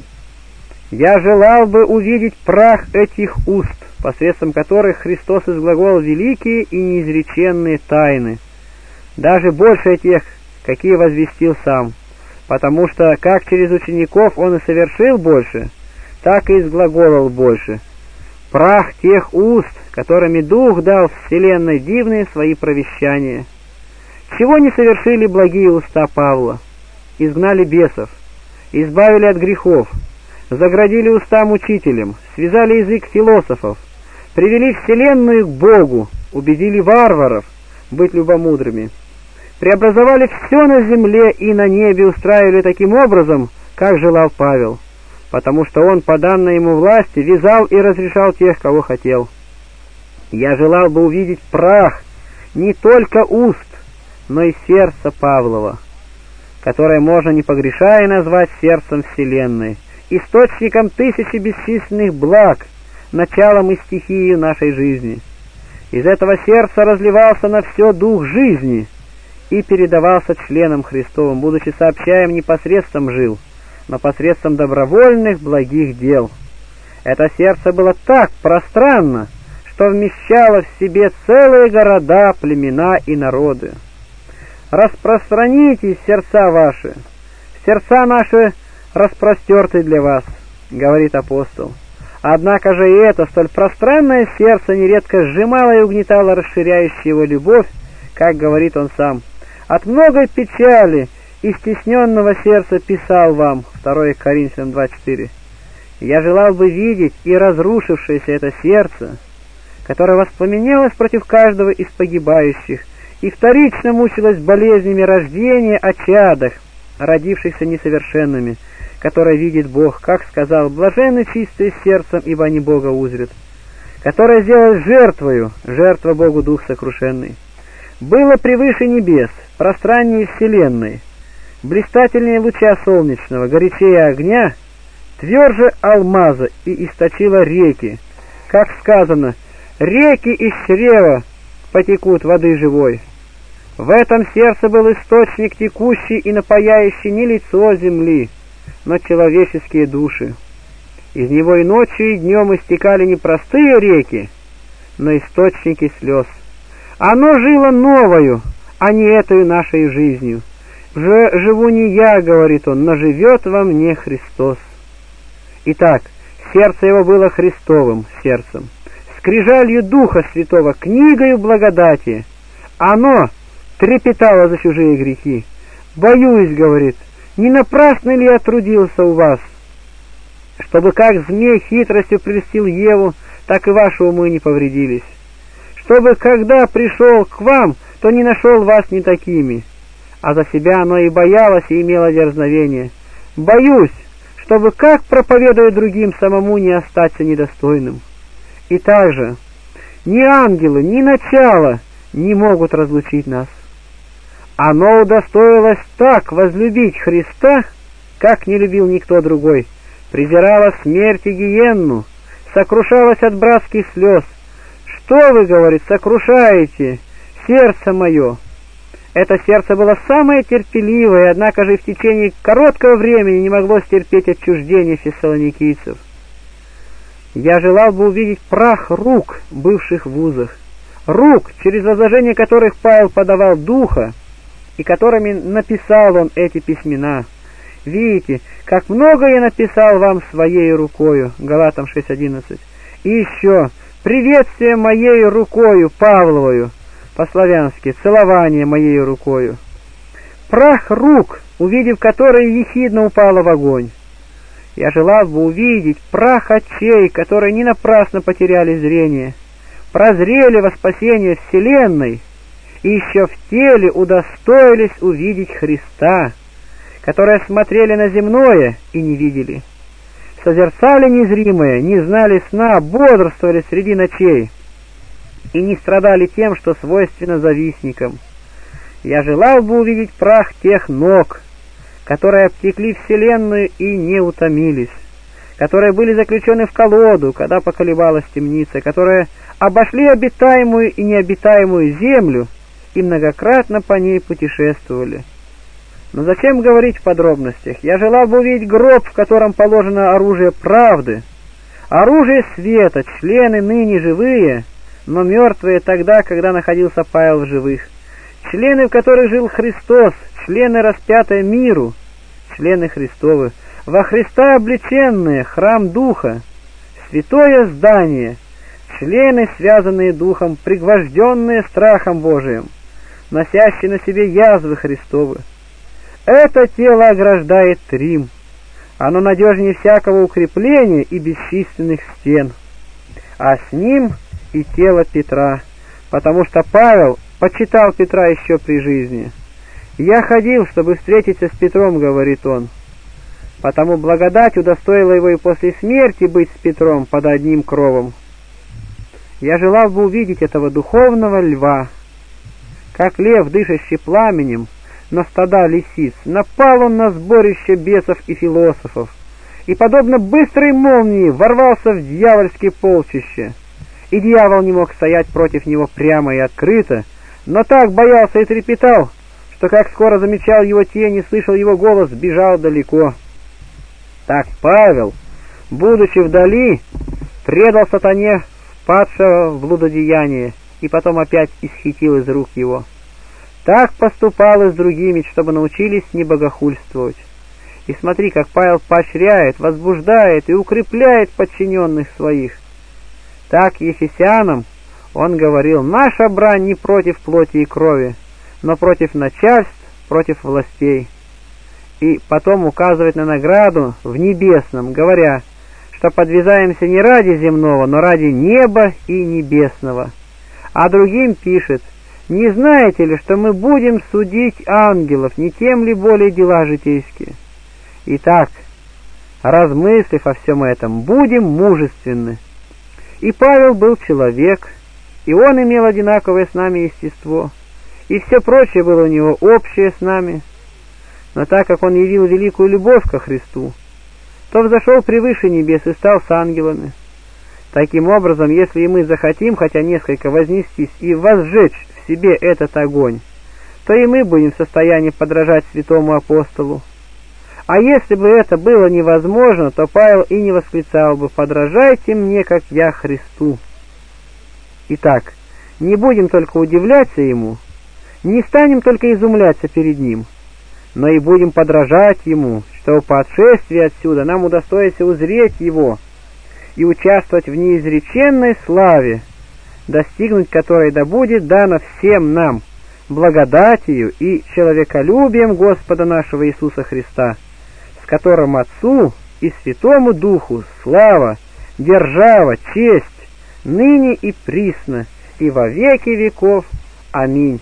Я желал бы увидеть прах этих уст, посредством которых Христос изглаголал великие и неизреченные тайны, даже больше тех, какие возвестил сам, потому что как через учеников он и совершил больше, так и изглаголал больше. Прах тех уст, которыми Дух дал вселенной дивные свои провещания. Чего не совершили благие уста Павла? Изгнали бесов, избавили от грехов, заградили уста мучителям, связали язык философов, привели вселенную к Богу, убедили варваров быть любомудрыми, преобразовали все на земле и на небе, устраивали таким образом, как желал Павел, потому что он, по данной ему власти, вязал и разрешал тех, кого хотел. Я желал бы увидеть прах не только уст, но и сердца Павлова, которое можно не погрешая назвать сердцем вселенной, источником тысячи бесчисленных благ, началом и стихией нашей жизни. Из этого сердца разливался на все дух жизни и передавался членам Христовым, будучи сообщаем не посредством жил, но посредством добровольных благих дел. Это сердце было так пространно, что вмещало в себе целые города, племена и народы. Распространитесь сердца ваши, сердца наши распростерты для вас, говорит апостол. Однако же и это столь пространное сердце нередко сжимало и угнетало расширяющую его любовь, как говорит он сам. От многой печали и стесненного сердца писал вам, второе Коринфянам два четыре. Я желал бы видеть и разрушившееся это сердце, которое воспламенелось против каждого из погибающих, и вторично мучилось болезнями рождения о чадах, родившихся несовершенными, которое видит Бог, как сказал, блаженны чистые сердцем, ибо они Бога узрят, которое сделалось жертвою, жертва Богу дух сокрушенный. Было превыше небес, пространнее вселенной, блистательнее луча солнечного, горячее огня, тверже алмаза и источило реки, как сказано, реки из чрева потекут воды живой. В этом сердце был источник текущий и напояющий не лицо земли, но человеческие души. Из него и ночью, и днем истекали не простые реки, но источники слез. Оно жило новою, а не этой нашей жизнью. «Же живу не я, — говорит он, — но живет во мне Христос». Итак, сердце его было Христовым сердцем, скрижалью Духа Святого, книгою благодати. Оно трепетало за чужие грехи. «Боюсь, — говорит, — не напрасно ли я трудился у вас, чтобы как змей хитростью прельстил Еву, так и ваши умы не повредились, чтобы, когда пришел к вам, то не нашел вас не такими». А за себя оно и боялось, и имело дерзновение. «Боюсь, чтобы, как проповедуя другим, самому не остаться недостойным». И также ни ангелы, ни начало не могут разлучить нас. Оно удостоилось так возлюбить Христа, как не любил никто другой, презирало смерть и гиенну, сокрушалось от братских слез. «Что вы, — говорит, — сокрушаете сердце мое?» Это сердце было самое терпеливое, однако же в течение короткого времени не могло стерпеть отчуждение фессалоникийцев. Я желал бы увидеть прах рук, бывших в узах, рук, через возложение которых Павел подавал духа, и которыми написал он эти письмена. Видите, как много я написал вам своей рукою, Галатам шесть одиннадцать. И еще, приветствие моей рукою Павловою, по-славянски, целование моей рукою. Прах рук, увидев которые, ехидно упало в огонь. Я желал бы увидеть прах очей, которые не напрасно потеряли зрение, прозрели во спасение вселенной, и еще в теле удостоились увидеть Христа, которые смотрели на земное и не видели, созерцали незримое, не знали сна, бодрствовали среди ночей и не страдали тем, что свойственно завистникам. Я желал бы увидеть прах тех ног, которые обтекли вселенную и не утомились, которые были заключены в колоду, когда поколебалась темница, которые обошли обитаемую и необитаемую землю и многократно по ней путешествовали. Но зачем говорить в подробностях? Я желал бы увидеть гроб, в котором положено оружие правды, оружие света, члены ныне живые, но мертвые тогда, когда находился Павел в живых, члены, в которых жил Христос, члены, распятые миру, члены Христовы, во Христа облеченные, храм Духа, святое здание, члены, связанные Духом, пригвожденные страхом Божиим, носящие на себе язвы Христовы. Это тело ограждает Рим, оно надежнее всякого укрепления и бесчисленных стен, а с ним и тело Петра, потому что Павел почитал Петра еще при жизни. «Я ходил, чтобы встретиться с Петром», — говорит он, «потому благодать удостоила его и после смерти быть с Петром под одним кровом. Я желал бы увидеть этого духовного льва, как лев, дышащий пламенем, на стада лисиц, напал он на сборище бесов и философов, и, подобно быстрой молнии, ворвался в дьявольские полчище, и дьявол не мог стоять против него прямо и открыто, но так боялся и трепетал, что, как скоро замечал его тень и слышал его голос, бежал далеко. Так Павел, будучи вдали, предал сатане впадшего в блудодеяние, и потом опять исхитил из рук его. Так поступал и с другими, чтобы научились не богохульствовать. И смотри, как Павел поощряет, возбуждает и укрепляет подчиненных своих. Так ефесянам он говорил: «Наша брань не против плоти и крови, но против начальств, против властей». И потом указывает на награду в небесном, говоря, что подвязаемся не ради земного, но ради неба и небесного. А другим пишет: «Не знаете ли, что мы будем судить ангелов, не тем ли более дела житейские?» Итак, размыслив о всем этом, будем мужественны. И Павел был человек, и он имел одинаковое с нами естество, и все прочее было у него общее с нами. Но так как он явил великую любовь ко Христу, то взошел превыше небес и стал с ангелами. Таким образом, если и мы захотим, хотя несколько вознестись и возжечь в себе этот огонь, то и мы будем в состоянии подражать святому апостолу. А если бы это было невозможно, то Павел и не восклицал бы: «Подражайте мне, как я Христу». Итак, не будем только удивляться Ему, не станем только изумляться перед Ним, но и будем подражать Ему, чтобы по отшествии отсюда нам удостоится узреть Его и участвовать в неизреченной славе, достигнуть которой да будет дано всем нам благодатью и человеколюбием Господа нашего Иисуса Христа, с которым Отцу и Святому Духу слава, держава, честь, ныне и присно, и во веки веков. Аминь.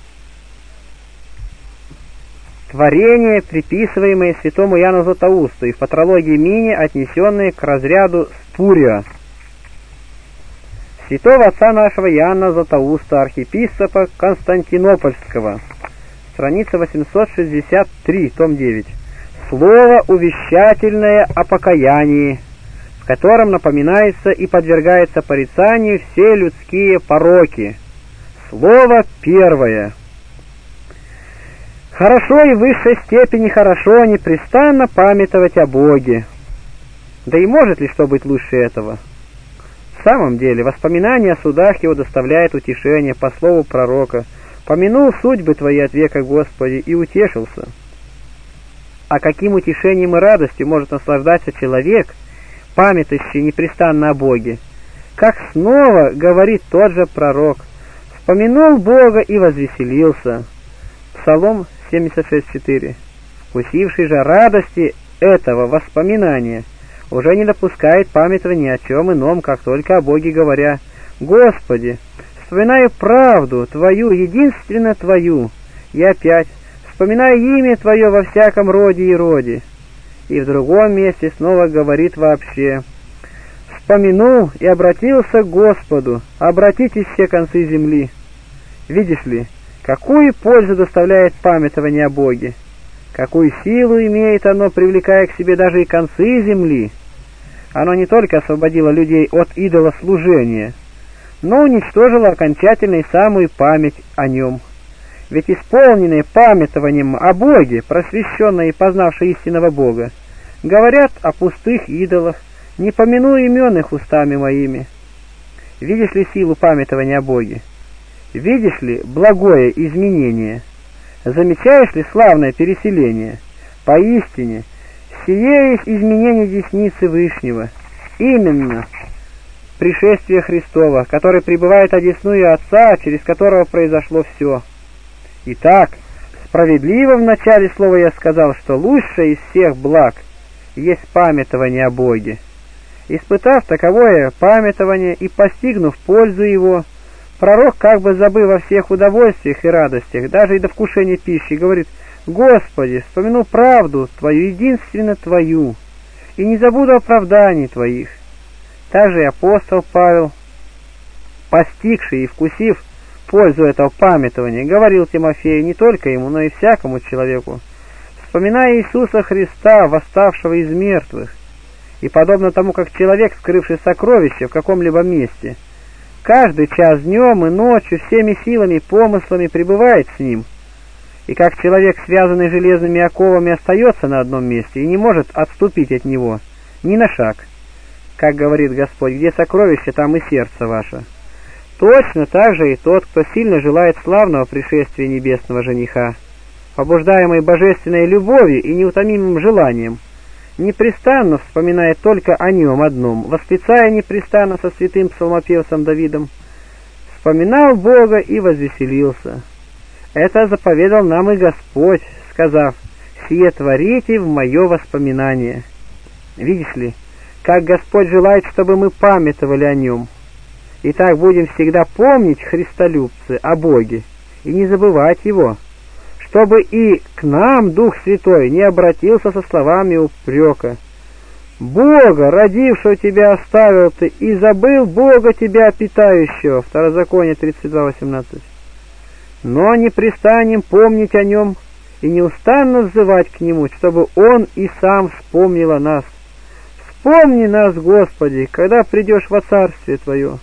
Творения, приписываемые святому Иоанну Златоусту и в патрологии Мини, отнесенные к разряду спурио. Святого отца нашего Иоанна Златоуста, архиепископа Константинопольского, страница восемьсот шестьдесят три, том девять. Слово увещательное о покаянии, в котором напоминается и подвергается порицанию все людские пороки. Слово первое. Хорошо и в высшей степени хорошо непрестанно памятовать о Боге. Да и может ли что быть лучше этого? В самом деле, воспоминание о судах его доставляет утешение по слову пророка: «Помянул судьбы твои от века, Господи, и утешился». А каким утешением и радостью может наслаждаться человек, памятающий непрестанно о Боге? Как снова говорит тот же пророк: «Вспомянул Бога и возвеселился». Псалом семьдесят шесть четыре. Вкусивший же радости этого воспоминания уже не допускает памятования о чем ином, как только о Боге, говоря: «Господи, вспоминаю правду Твою, единственно Твою, и опять вспоминаю имя Твое во всяком роде и роде». И в другом месте снова говорит вообще: «Вспомянул и обратился к Господу, обратитесь все концы земли». Видишь ли, какую пользу доставляет памятование о Боге? Какую силу имеет оно, привлекая к себе даже и концы земли? Оно не только освободило людей от идолослужения, но уничтожило окончательно и самую память о нем. Ведь исполненные памятованием о Боге, просвещенные и познавшие истинного Бога, говорят о пустых идолах, не помянуя имен их устами моими. Видишь ли силу памятования о Боге? Видишь ли благое изменение? Замечаешь ли славное переселение? Поистине, сие есть изменение десницы Вышнего, именно пришествие Христова, который пребывает одесную Отца, через которого произошло все. Итак, справедливо в начале слова я сказал, что лучшее из всех благ есть памятование о Боге. Испытав таковое памятование и постигнув пользу его, Пророк, как бы забыв о всех удовольствиях и радостях, даже и до вкушения пищи, говорит: «Господи, вспомяну правду Твою, единственно Твою, и не забуду оправданий Твоих». Также и апостол Павел, постигший и вкусив пользу этого памятования, говорил Тимофею, не только ему, но и всякому человеку: «Вспоминая Иисуса Христа, восставшего из мертвых». И подобно тому, как человек, скрывший сокровище в каком-либо месте, каждый час днем и ночью всеми силами и помыслами пребывает с ним, и как человек, связанный железными оковами, остается на одном месте и не может отступить от него ни на шаг, как говорит Господь: «Где сокровище, там и сердце ваше». Точно так же и тот, кто сильно желает славного пришествия небесного жениха, побуждаемый божественной любовью и неутомимым желанием, непрестанно вспоминает только о нем одном, восклицая непрестанно со святым псалмопевцем Давидом: «Вспоминал Бога и возвеселился». Это заповедал нам и Господь, сказав: «Сие творите в мое воспоминание». Видишь ли, как Господь желает, чтобы мы памятовали о Нем. И так будем всегда помнить, христолюбцы, о Боге и не забывать Его, чтобы и к нам Дух Святой не обратился со словами упрека: «Бога, родившего тебя, оставил ты, и забыл Бога тебя питающего». Второзаконие тридцать два восемнадцать. Но не пристанем помнить о Нем и неустанно взывать к Нему, чтобы Он и сам вспомнил о нас. «Вспомни нас, Господи, когда придешь во Царствие Твое».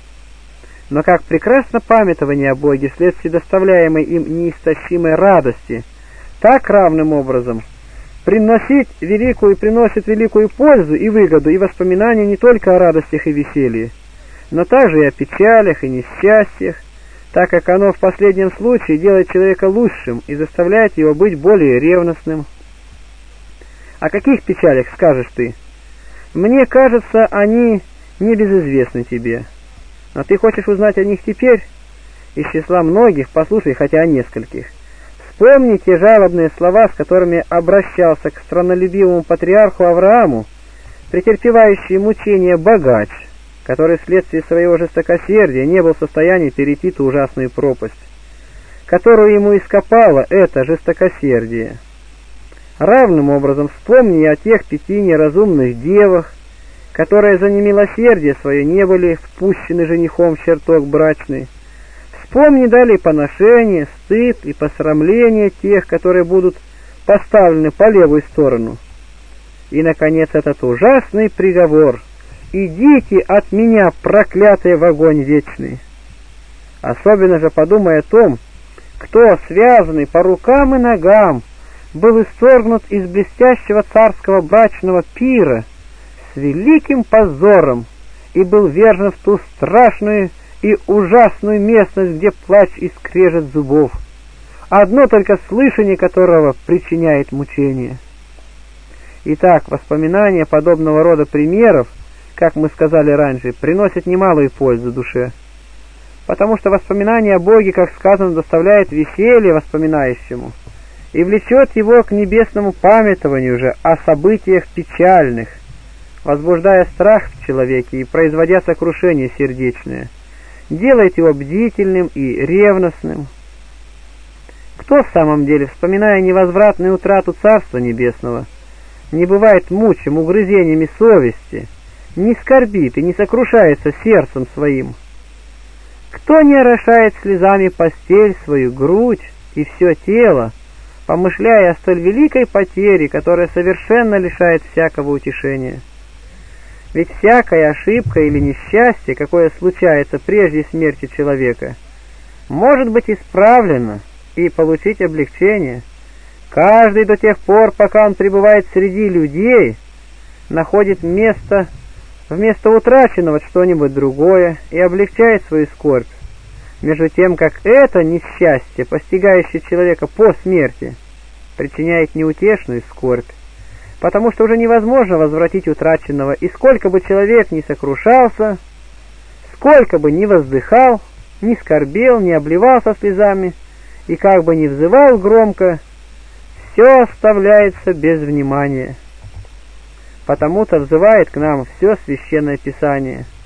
Но как прекрасно памятование о Боге вследствие доставляемой им неистощимой радости, так равным образом приносить великую, приносит великую пользу и выгоду и воспоминания не только о радостях и веселье, но также и о печалях и несчастьях, так как оно в последнем случае делает человека лучшим и заставляет его быть более ревностным. О каких печалях скажешь ты? Мне кажется, они небезызвестны тебе. Но ты хочешь узнать о них теперь? Из числа многих, послушай хотя о нескольких. Вспомни те жалобные слова, с которыми обращался к страннолюбивому патриарху Аврааму, претерпевающий мучения богач, который вследствие своего жестокосердия не был в состоянии перейти ту ужасную пропасть, которую ему ископало это жестокосердие. Равным образом вспомни о тех пяти неразумных девах, которые за немилосердие свое не были впущены женихом в чертог брачный. Вспомни далее поношение, стыд и посрамление тех, которые будут поставлены по левую сторону. И, наконец, этот ужасный приговор: «Идите от меня, проклятые, в огонь вечный». Особенно же подумай о том, кто, связанный по рукам и ногам, был исторгнут из блестящего царского брачного пира с великим позором и был вержен в ту страшную и ужасную местность, где плач и скрежет зубов, одно только слышание которого причиняет мучение. Итак, воспоминания подобного рода примеров, как мы сказали раньше, приносят немалую пользу душе, потому что воспоминание о Боге, как сказано, доставляет веселье воспоминающему и влечет его к небесному памятованию же о событиях печальных, возбуждая страх в человеке и производя сокрушение сердечное, делает его бдительным и ревностным. Кто в самом деле, вспоминая невозвратную утрату Царства Небесного, не бывает мучим угрызениями совести, не скорбит и не сокрушается сердцем своим? Кто не орошает слезами постель свою, грудь и все тело, помышляя о столь великой потере, которая совершенно лишает всякого утешения? Ведь всякая ошибка или несчастье, какое случается прежде смерти человека, может быть исправлено и получить облегчение. Каждый до тех пор, пока он пребывает среди людей, находит место, вместо утраченного что-нибудь другое и облегчает свою скорбь, между тем, как это несчастье, постигающее человека по смерти, причиняет неутешную скорбь, потому что уже невозможно возвратить утраченного, и сколько бы человек ни сокрушался, сколько бы ни воздыхал, ни скорбел, ни обливался слезами, и как бы ни взывал громко, все оставляется без внимания. Потому-то взывает к нам все Священное Писание,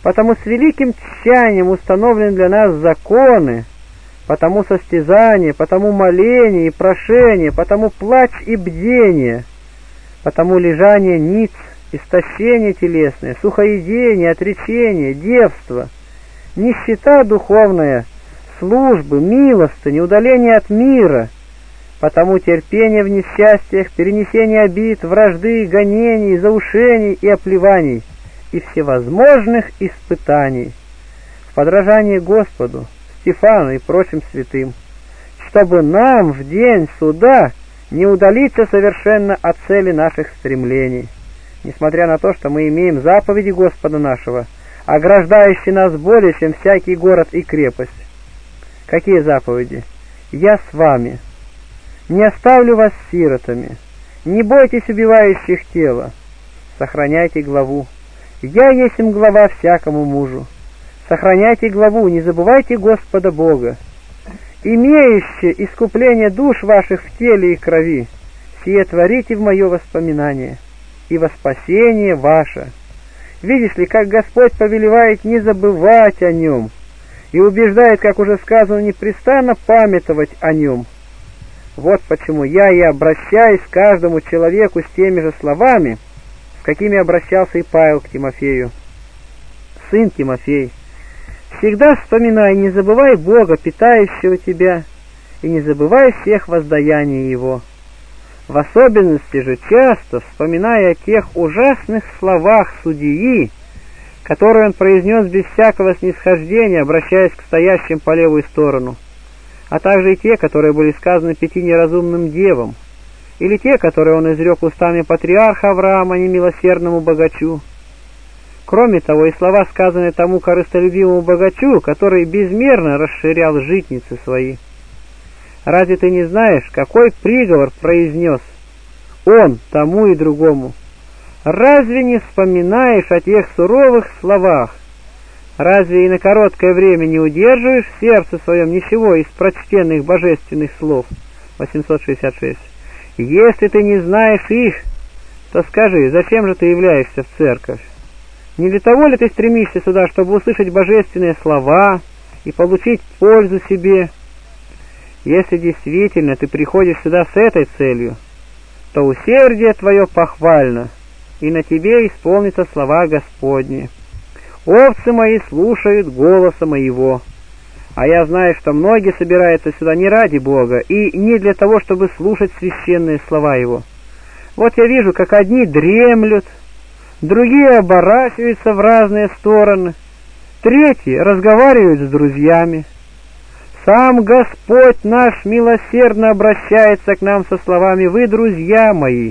потому с великим тщанием установлены для нас законы, потому состязание, потому моление и прошение, потому плач и бдение, потому лежание ниц, истощение телесное, сухоедение, отречение, девство, нищета духовная, службы, милостыни, удаление от мира, потому терпение в несчастьях, перенесение обид, вражды, гонений, заушений и оплеваний, и всевозможных испытаний, в подражании Господу, Стефану и прочим святым, чтобы нам в день суда не удалиться совершенно от цели наших стремлений, несмотря на то, что мы имеем заповеди Господа нашего, ограждающие нас более, чем всякий город и крепость. Какие заповеди? «Я с вами, не оставлю вас сиротами, не бойтесь убивающих тело, сохраняйте главу, я есть им глава всякому мужу, сохраняйте главу, не забывайте Господа Бога, имеющее искупление душ ваших в теле и крови, сие творите в мое воспоминание и во спасение ваше». Видишь ли, как Господь повелевает не забывать о Нем и убеждает, как уже сказано, непрестанно памятовать о Нем. Вот почему я и обращаюсь к каждому человеку с теми же словами, с какими обращался и Павел к Тимофею. «Сын Тимофей, всегда вспоминай, не забывай Бога, питающего тебя, и не забывай всех воздаяний Его. В особенности же часто вспоминая о тех ужасных словах судьи, которые он произнес без всякого снисхождения, обращаясь к стоящим по левую сторону, а также и те, которые были сказаны пяти неразумным девам, или те, которые он изрек устами патриарха Авраама немилосердному богачу. Кроме того, и слова, сказанные тому корыстолюбивому богачу, который безмерно расширял житницы свои. Разве ты не знаешь, какой приговор произнес он тому и другому? Разве не вспоминаешь о тех суровых словах? Разве и на короткое время не удерживаешь в сердце своем ничего из прочтенных божественных слов?» восемьсот шестьдесят шесть. «Если ты не знаешь их, то скажи, зачем же ты являешься в церковь? Не для того ли ты стремишься сюда, чтобы услышать божественные слова и получить пользу себе? Если действительно ты приходишь сюда с этой целью, то усердие твое похвально, и на тебе исполнятся слова Господни. Овцы мои слушают голоса моего. А я знаю, что многие собираются сюда не ради Бога и не для того, чтобы слушать священные слова Его. Вот я вижу, как одни дремлют, другие оборачиваются в разные стороны, третьи разговаривают с друзьями. Сам Господь наш милосердно обращается к нам со словами: «Вы, друзья мои»,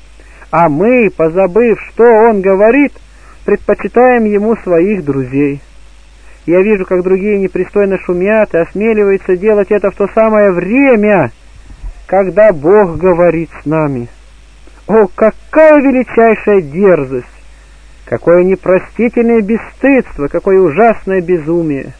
а мы, позабыв, что Он говорит, предпочитаем Ему своих друзей. Я вижу, как другие непристойно шумят и осмеливаются делать это в то самое время, когда Бог говорит с нами. О, какая величайшая дерзость! Какое непростительное бесстыдство, какое ужасное безумие!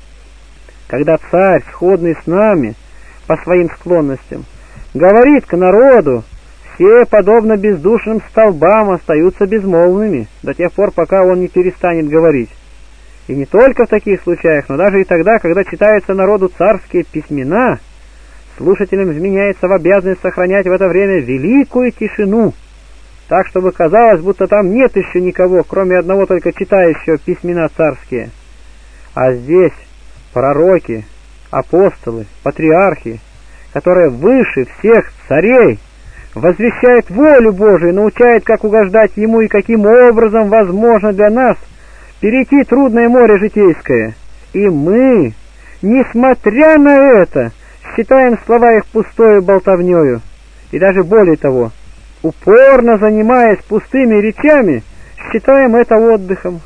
Когда царь, сходный с нами по своим склонностям, говорит к народу, все, подобно бездушным столбам, остаются безмолвными до тех пор, пока он не перестанет говорить. И не только в таких случаях, но даже и тогда, когда читаются народу царские письмена, слушателям вменяется в обязанность сохранять в это время великую тишину, так, чтобы казалось, будто там нет еще никого, кроме одного только читающего письмена царские. А здесь пророки, апостолы, патриархи, которые выше всех царей, возвещают волю Божию, научают, как угождать Ему и каким образом возможно для нас перейти трудное море житейское. И мы, несмотря на это, считаем слова их пустою болтовнёю, и даже более того, упорно занимаясь пустыми речами, считаем это отдыхом.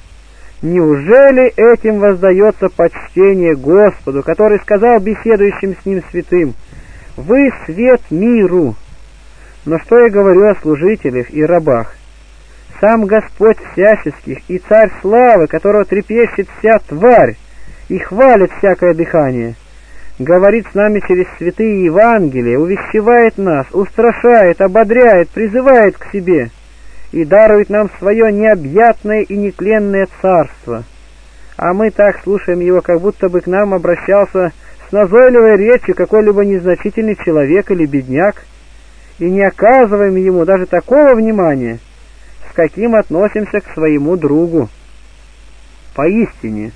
Неужели этим воздается почтение Господу, который сказал беседующим с Ним святым: «Вы свет миру»? Но что я говорю о служителях и рабах? Сам Господь всяческих и Царь славы, которого трепещет вся тварь и хвалит всякое дыхание, говорит с нами через святые Евангелия, увещевает нас, устрашает, ободряет, призывает к себе и дарует нам свое необъятное и нетленное царство. А мы так слушаем его, как будто бы к нам обращался с назойливой речью какой-либо незначительный человек или бедняк, и не оказываем ему даже такого внимания, с каким относимся к своему другу. Поистине,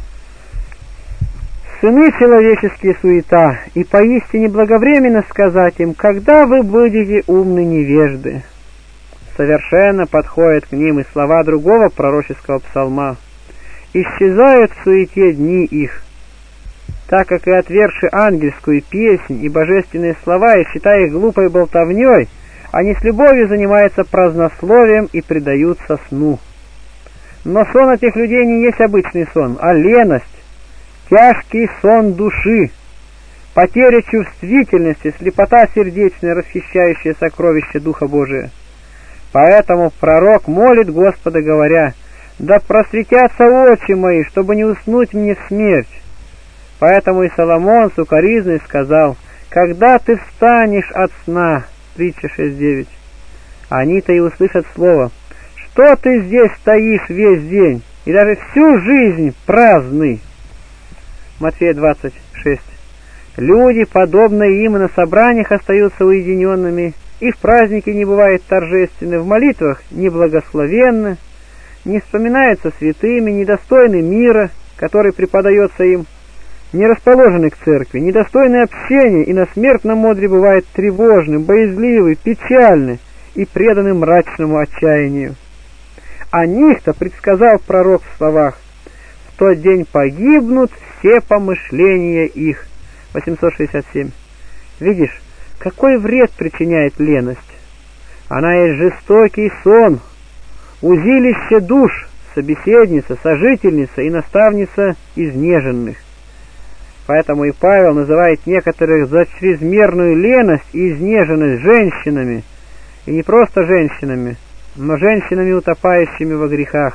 сыны человеческие суета, и поистине благовременно сказать им, когда вы будете умны невежды. Совершенно подходят к ним и слова другого пророческого псалма: исчезают в суете дни их, так как и отвергши ангельскую песнь и божественные слова, и считая их глупой болтовней, они с любовью занимаются празднословием и предаются сну. Но сон этих людей не есть обычный сон, а леность, тяжкий сон души, потеря чувствительности, слепота сердечная, расхищающая сокровища Духа Божия. Поэтому пророк молит Господа, говоря: «Да просветятся очи мои, чтобы не уснуть мне в смерть». Поэтому и Соломон сукоризной сказал: «Когда ты встанешь от сна?» Притча шесть девять. Они-то и услышат слово: «Что ты здесь стоишь весь день, и даже всю жизнь праздный?» Матфея двадцать шесть. Люди, подобные им, на собраниях остаются уединенными, и в праздники не бывает торжественны, в молитвах неблагословенны, не вспоминаются святыми, недостойны мира, который преподается им, не расположены к церкви, недостойны общения, и на смертном одре бывает тревожны, боязливы, печальны и преданы мрачному отчаянию. О них-то предсказал пророк в словах: «В тот день погибнут все помышления их». восемьсот шестьдесят семь. Видишь, какой вред причиняет леность? Она есть жестокий сон, узилище душ, собеседница, сожительница и наставница изнеженных. Поэтому и Павел называет некоторых за чрезмерную леность и изнеженность женщинами, и не просто женщинами, но женщинами, утопающими во грехах,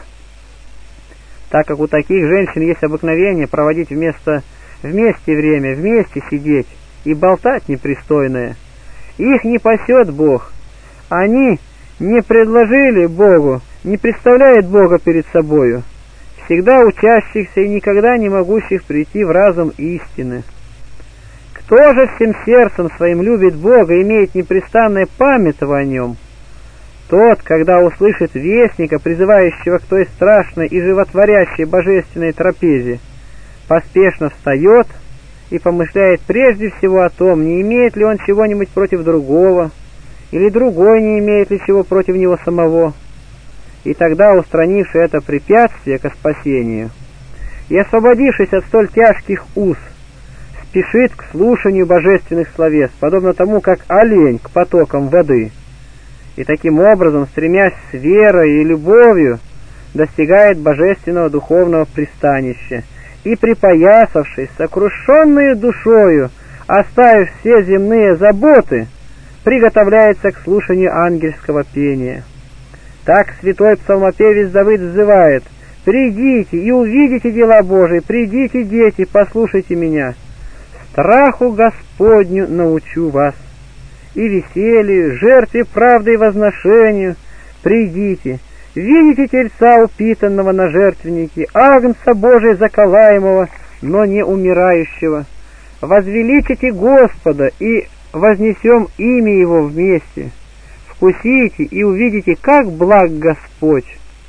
так как у таких женщин есть обыкновение проводить вместо, вместе время, вместе сидеть и болтать непристойное. Их не пасет Бог, они не предложили Богу, не представляют Бога перед собою, всегда учащихся и никогда не могущих прийти в разум истины. Кто же всем сердцем своим любит Бога и имеет непрестанное памятование о Нем? Тот, когда услышит вестника, призывающего к той страшной и животворящей божественной трапезе, поспешно встает и помышляет прежде всего о том, не имеет ли он чего-нибудь против другого, или другой не имеет ли чего против него самого, и тогда, устранивший это препятствие ко спасению и освободившись от столь тяжких уз, спешит к слушанию божественных словес, подобно тому, как олень к потокам воды, и таким образом, стремясь с верой и любовью, достигает божественного духовного пристанища, и, припоясавшись, сокрушенную душою, оставив все земные заботы, приготовляется к слушанию ангельского пения. Так святой псалмопевец Давид взывает: «Придите и увидите дела Божии, придите, дети, послушайте меня. Страху Господню научу вас, и веселью, жертве правды и возношению придите. Видите тельца упитанного на жертвеннике, агнца Божия заколаемого, но не умирающего. Возвеличите Господа и вознесем имя Его вместе. Вкусите и увидите, как благ Господь».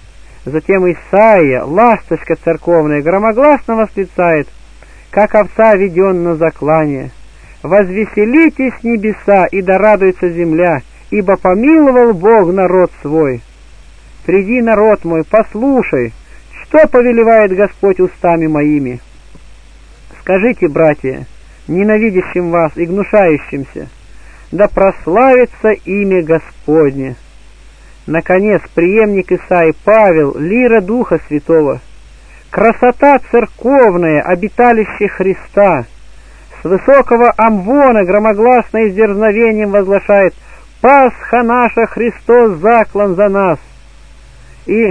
Затем Исаия, ласточка церковная, громогласно восклицает: «Как овца веден на заклание. Возвеселитесь небеса, и да радуется земля, ибо помиловал Бог народ свой. Приди, народ мой, послушай, что повелевает Господь устами моими. Скажите, братья, ненавидящим вас и гнушающимся: да прославится имя Господне». Наконец, преемник Исаии Павел, лира Духа Святого, красота церковная, обиталище Христа, с высокого амвона громогласно и с дерзновением возглашает: «Пасха наша, Христос заклан за нас». И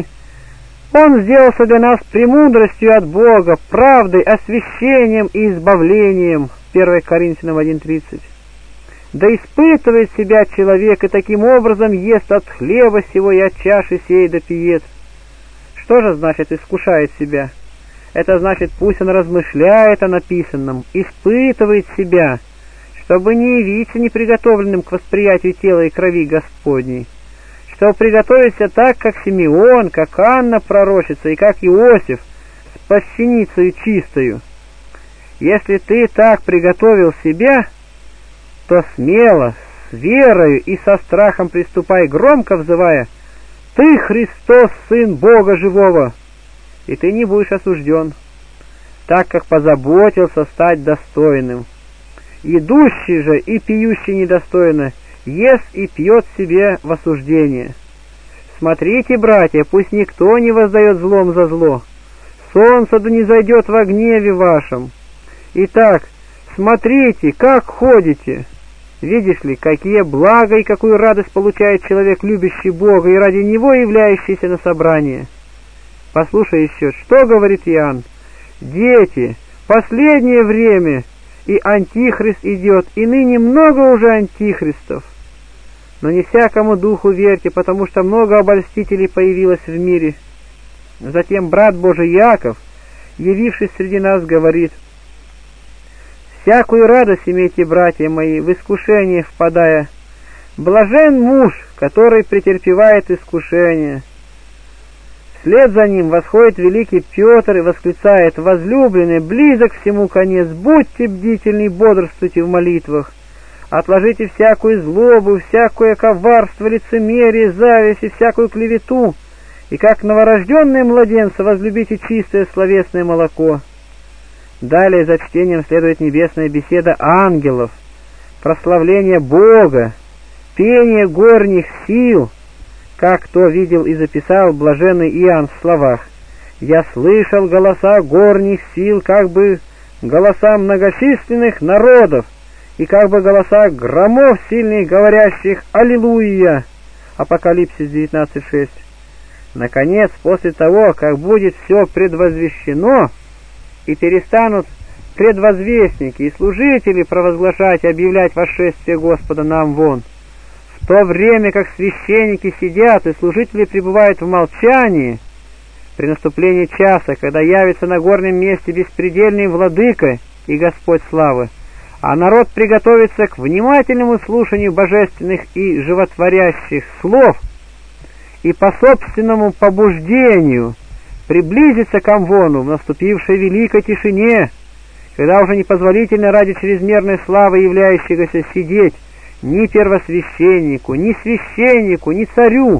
Он сделался для нас премудростью от Бога, правдой, освящением и избавлением. первое Коринфянам один тридцать. Да испытывает себя человек, и таким образом ест от хлеба сего и от чаши сей да пиет. Что же значит искушает себя? Это значит, пусть он размышляет о написанном, испытывает себя, чтобы не явиться неприготовленным к восприятию тела и крови Господней, чтобы приготовиться так, как Симеон, как Анна пророчица и как Иосиф, с плащаницею чистою. Если ты так приготовил себя, то смело, с верою и со страхом приступай, громко взывая: «Ты, Христос, Сын Бога Живого!» И ты не будешь осужден, так как позаботился стать достойным. Идущий же и пьющий недостойно ест и пьет себе в осуждение. Смотрите, братья, пусть никто не воздает злом за зло. Солнце да не зайдет во гневе вашем. Итак, смотрите, как ходите. Видишь ли, какие блага и какую радость получает человек, любящий Бога и ради Него являющийся на собрание. Послушай еще, что говорит Иоанн. Дети, последнее время, и антихрист идет, и ныне много уже антихристов. Но не всякому духу верьте, потому что много обольстителей появилось в мире. Затем брат Божий Яков, явившись среди нас, говорит: «Всякую радость имейте, братья мои, в искушение впадая. Блажен муж, который претерпевает искушение». Вслед за ним восходит великий Петр и восклицает: «Возлюбленный, близок всему конец, будьте бдительны, бодрствуйте в молитвах. Отложите всякую злобу, всякое коварство, лицемерие, зависть и всякую клевету, и как новорожденные младенцы возлюбите чистое словесное молоко». Далее за чтением следует небесная беседа ангелов, прославление Бога, пение горних сил, как кто видел и записал блаженный Иоанн в словах: «Я слышал голоса горних сил, как бы голоса многочисленных народов, и как бы голоса громов сильных, говорящих Аллилуйя». Апокалипсис девятнадцать шесть. Наконец, после того, как будет все предвозвещено, и перестанут предвозвестники и служители провозглашать и объявлять восшествие Господа нам вон, в то время как священники сидят и служители пребывают в молчании, при наступлении часа, когда явится на горном месте беспредельный владыка и Господь славы, а народ приготовится к внимательному слушанию божественных и животворящих слов, и по собственному побуждению приблизиться к Амвону в наступившей великой тишине, когда уже непозволительно ради чрезмерной славы являющегося сидеть ни первосвященнику, ни священнику, ни царю,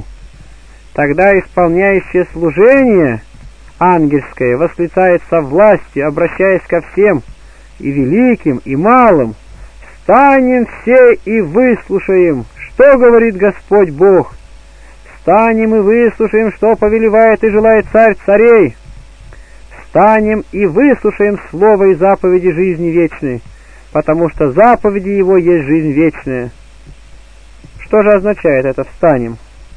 тогда исполняющее служение ангельское восклицает со властью, обращаясь ко всем, и великим, и малым: «Встанем все и выслушаем, что говорит Господь Бог. Встанем и выслушаем, что повелевает и желает Царь царей. Встанем и выслушаем слово и заповеди жизни вечной, потому что заповеди Его есть жизнь вечная». Что же означает это «встанем»?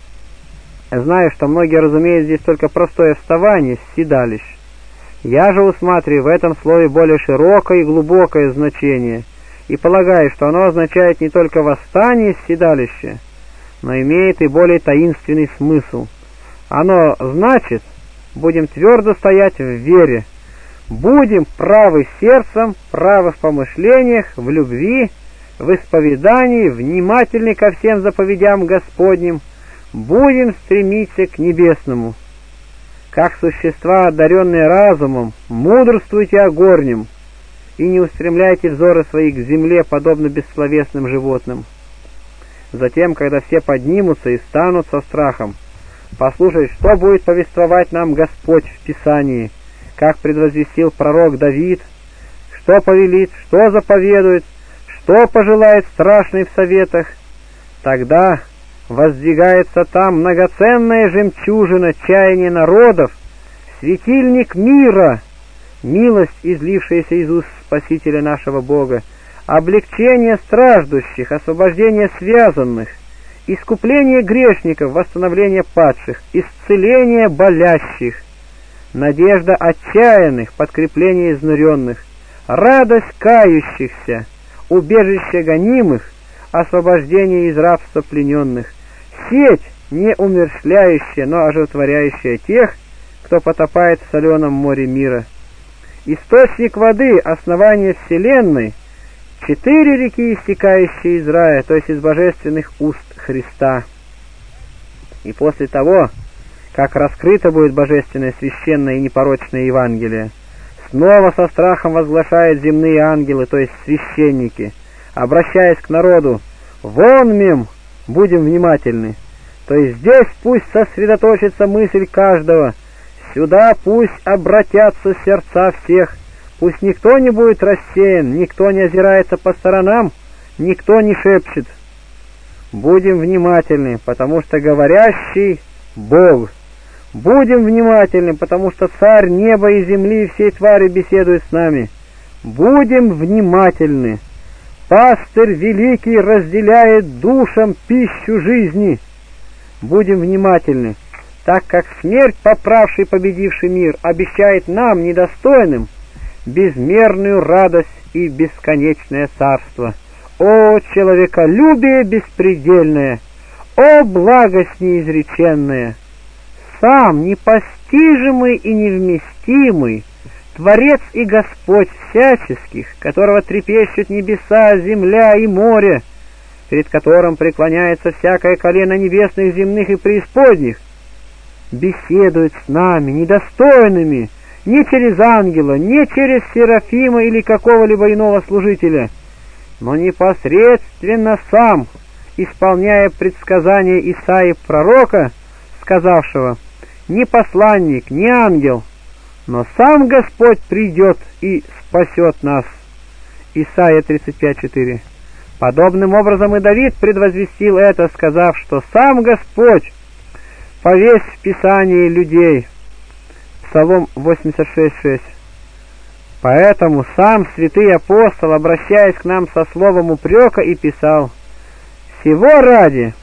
Знаю, что многие разумеют здесь только простое вставание с седалищ. Я же усматриваю в этом слове более широкое и глубокое значение, и полагаю, что оно означает не только восстание с седалища, но имеет и более таинственный смысл. Оно значит: будем твердо стоять в вере, будем правы сердцем, правы в помышлениях, в любви, в исповедании, внимательны ко всем заповедям Господним, будем стремиться к небесному. Как существа, одаренные разумом, мудрствуйте о горнем, и не устремляйте взоры свои к земле, подобно бессловесным животным. Затем, когда все поднимутся и станут со страхом, послушать, что будет повествовать нам Господь в Писании, как предвозвестил пророк Давид, что повелит, что заповедует, что пожелает страшный в советах, тогда воздвигается там многоценная жемчужина чаяния народов, светильник мира, милость, излившаяся из уст Спасителя нашего Бога, облегчение страждущих, освобождение связанных, искупление грешников, восстановление падших, исцеление болящих, надежда отчаянных, подкрепление изнуренных, радость кающихся, убежище гонимых, освобождение из рабства плененных, сеть, не умерщвляющая, но оживотворяющая тех, кто потопает в соленом море мира. Источник воды, основание вселенной, четыре реки, истекающие из рая, то есть из божественных уст Христа. И после того, как раскрыто будет божественное, священное и непорочное Евангелие, снова со страхом возглашают земные ангелы, то есть священники, обращаясь к народу: «Вон мем, будем внимательны». То есть здесь пусть сосредоточится мысль каждого, сюда пусть обратятся сердца всех, пусть никто не будет рассеян, никто не озирается по сторонам, никто не шепчет. Будем внимательны, потому что говорящий Бог. Будем внимательны, потому что Царь неба и земли и всей твари беседует с нами. Будем внимательны. Пастырь великий разделяет душам пищу жизни. Будем внимательны, так как смерть, поправший победивший мир, обещает нам, недостойным, безмерную радость и бесконечное царство. О, человеколюбие беспредельное! О, благость неизреченная! Сам непостижимый и невместимый, Творец и Господь всяческих, которого трепещут небеса, земля и море, перед которым преклоняется всякое колено небесных, земных и преисподних, беседует с нами, недостойными, не через ангела, не через Серафима или какого-либо иного служителя, но непосредственно сам, исполняя предсказания Исаии пророка, сказавшего: «Не посланник, не ангел, но сам Господь придет и спасет нас». Исайя тридцать пять четыре. Подобным образом и Давид предвозвестил это, сказав, что сам Господь повесь в Писании людей. Псалом восемьдесят шесть шесть. Поэтому сам святый апостол, обращаясь к нам со словом упрека, и писал: «Сего ради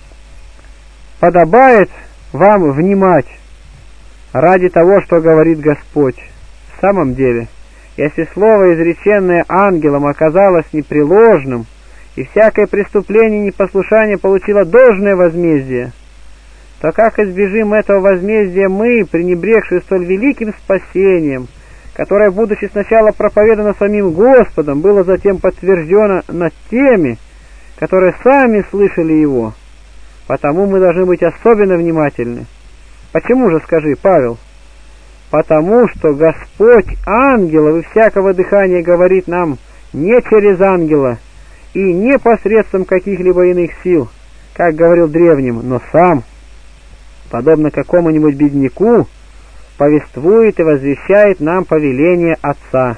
подобает вам внимать, ради того, что говорит Господь». В самом деле, если слово, изреченное ангелом, оказалось непреложным, и всякое преступление и непослушание получило должное возмездие, то как избежим этого возмездия мы, пренебрегшие столь великим спасением, которое, будучи сначала проповедано самим Господом, было затем подтверждено над теми, которые сами слышали его? Потому мы должны быть особенно внимательны. Почему же, скажи, Павел? Потому что Господь ангелов и всякого дыхания говорит нам не через ангела и не посредством каких-либо иных сил, как говорил древним, но сам, подобно какому-нибудь бедняку, повествует и возвещает нам повеление Отца.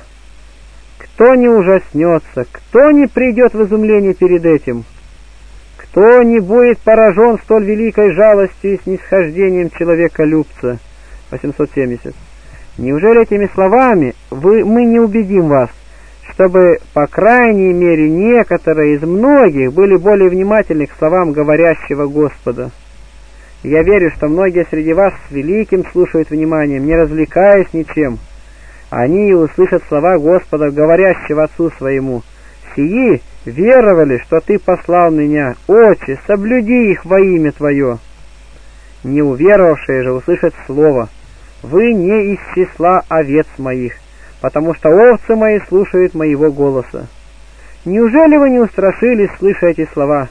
Кто не ужаснется, кто не придет в изумление перед этим? Кто не будет поражен столь великой жалостью и снисхождением человека-любца? восемьсот семьдесят. Неужели этими словами вы, мы не убедим вас, чтобы, по крайней мере, некоторые из многих были более внимательны к словам говорящего Господа? Я верю, что многие среди вас с великим слушают вниманием, не развлекаясь ничем. Они услышат слова Господа, говорящего Отцу своему: «Сии веровали, что Ты послал меня, Отче, соблюди их во имя Твое». Не уверовавшие же услышат слово: «Вы не из числа овец моих, потому что овцы мои слушают моего голоса». Неужели вы не устрашились, слыша эти слова?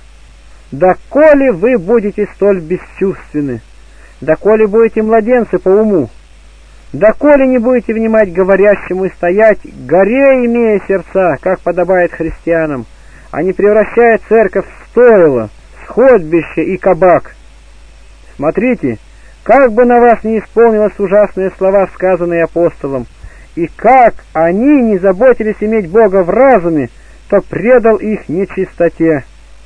«Доколе вы будете столь бесчувственны? Доколе будете младенцы по уму? Доколе не будете внимать говорящему и стоять, горе имея сердца, как подобает христианам, а не превращая церковь в стойло, сходбище и кабак? Смотрите, как бы на вас не исполнилось ужасные слова, сказанные апостолом, и как они не заботились иметь Бога в разуме, то предал их нечистоте.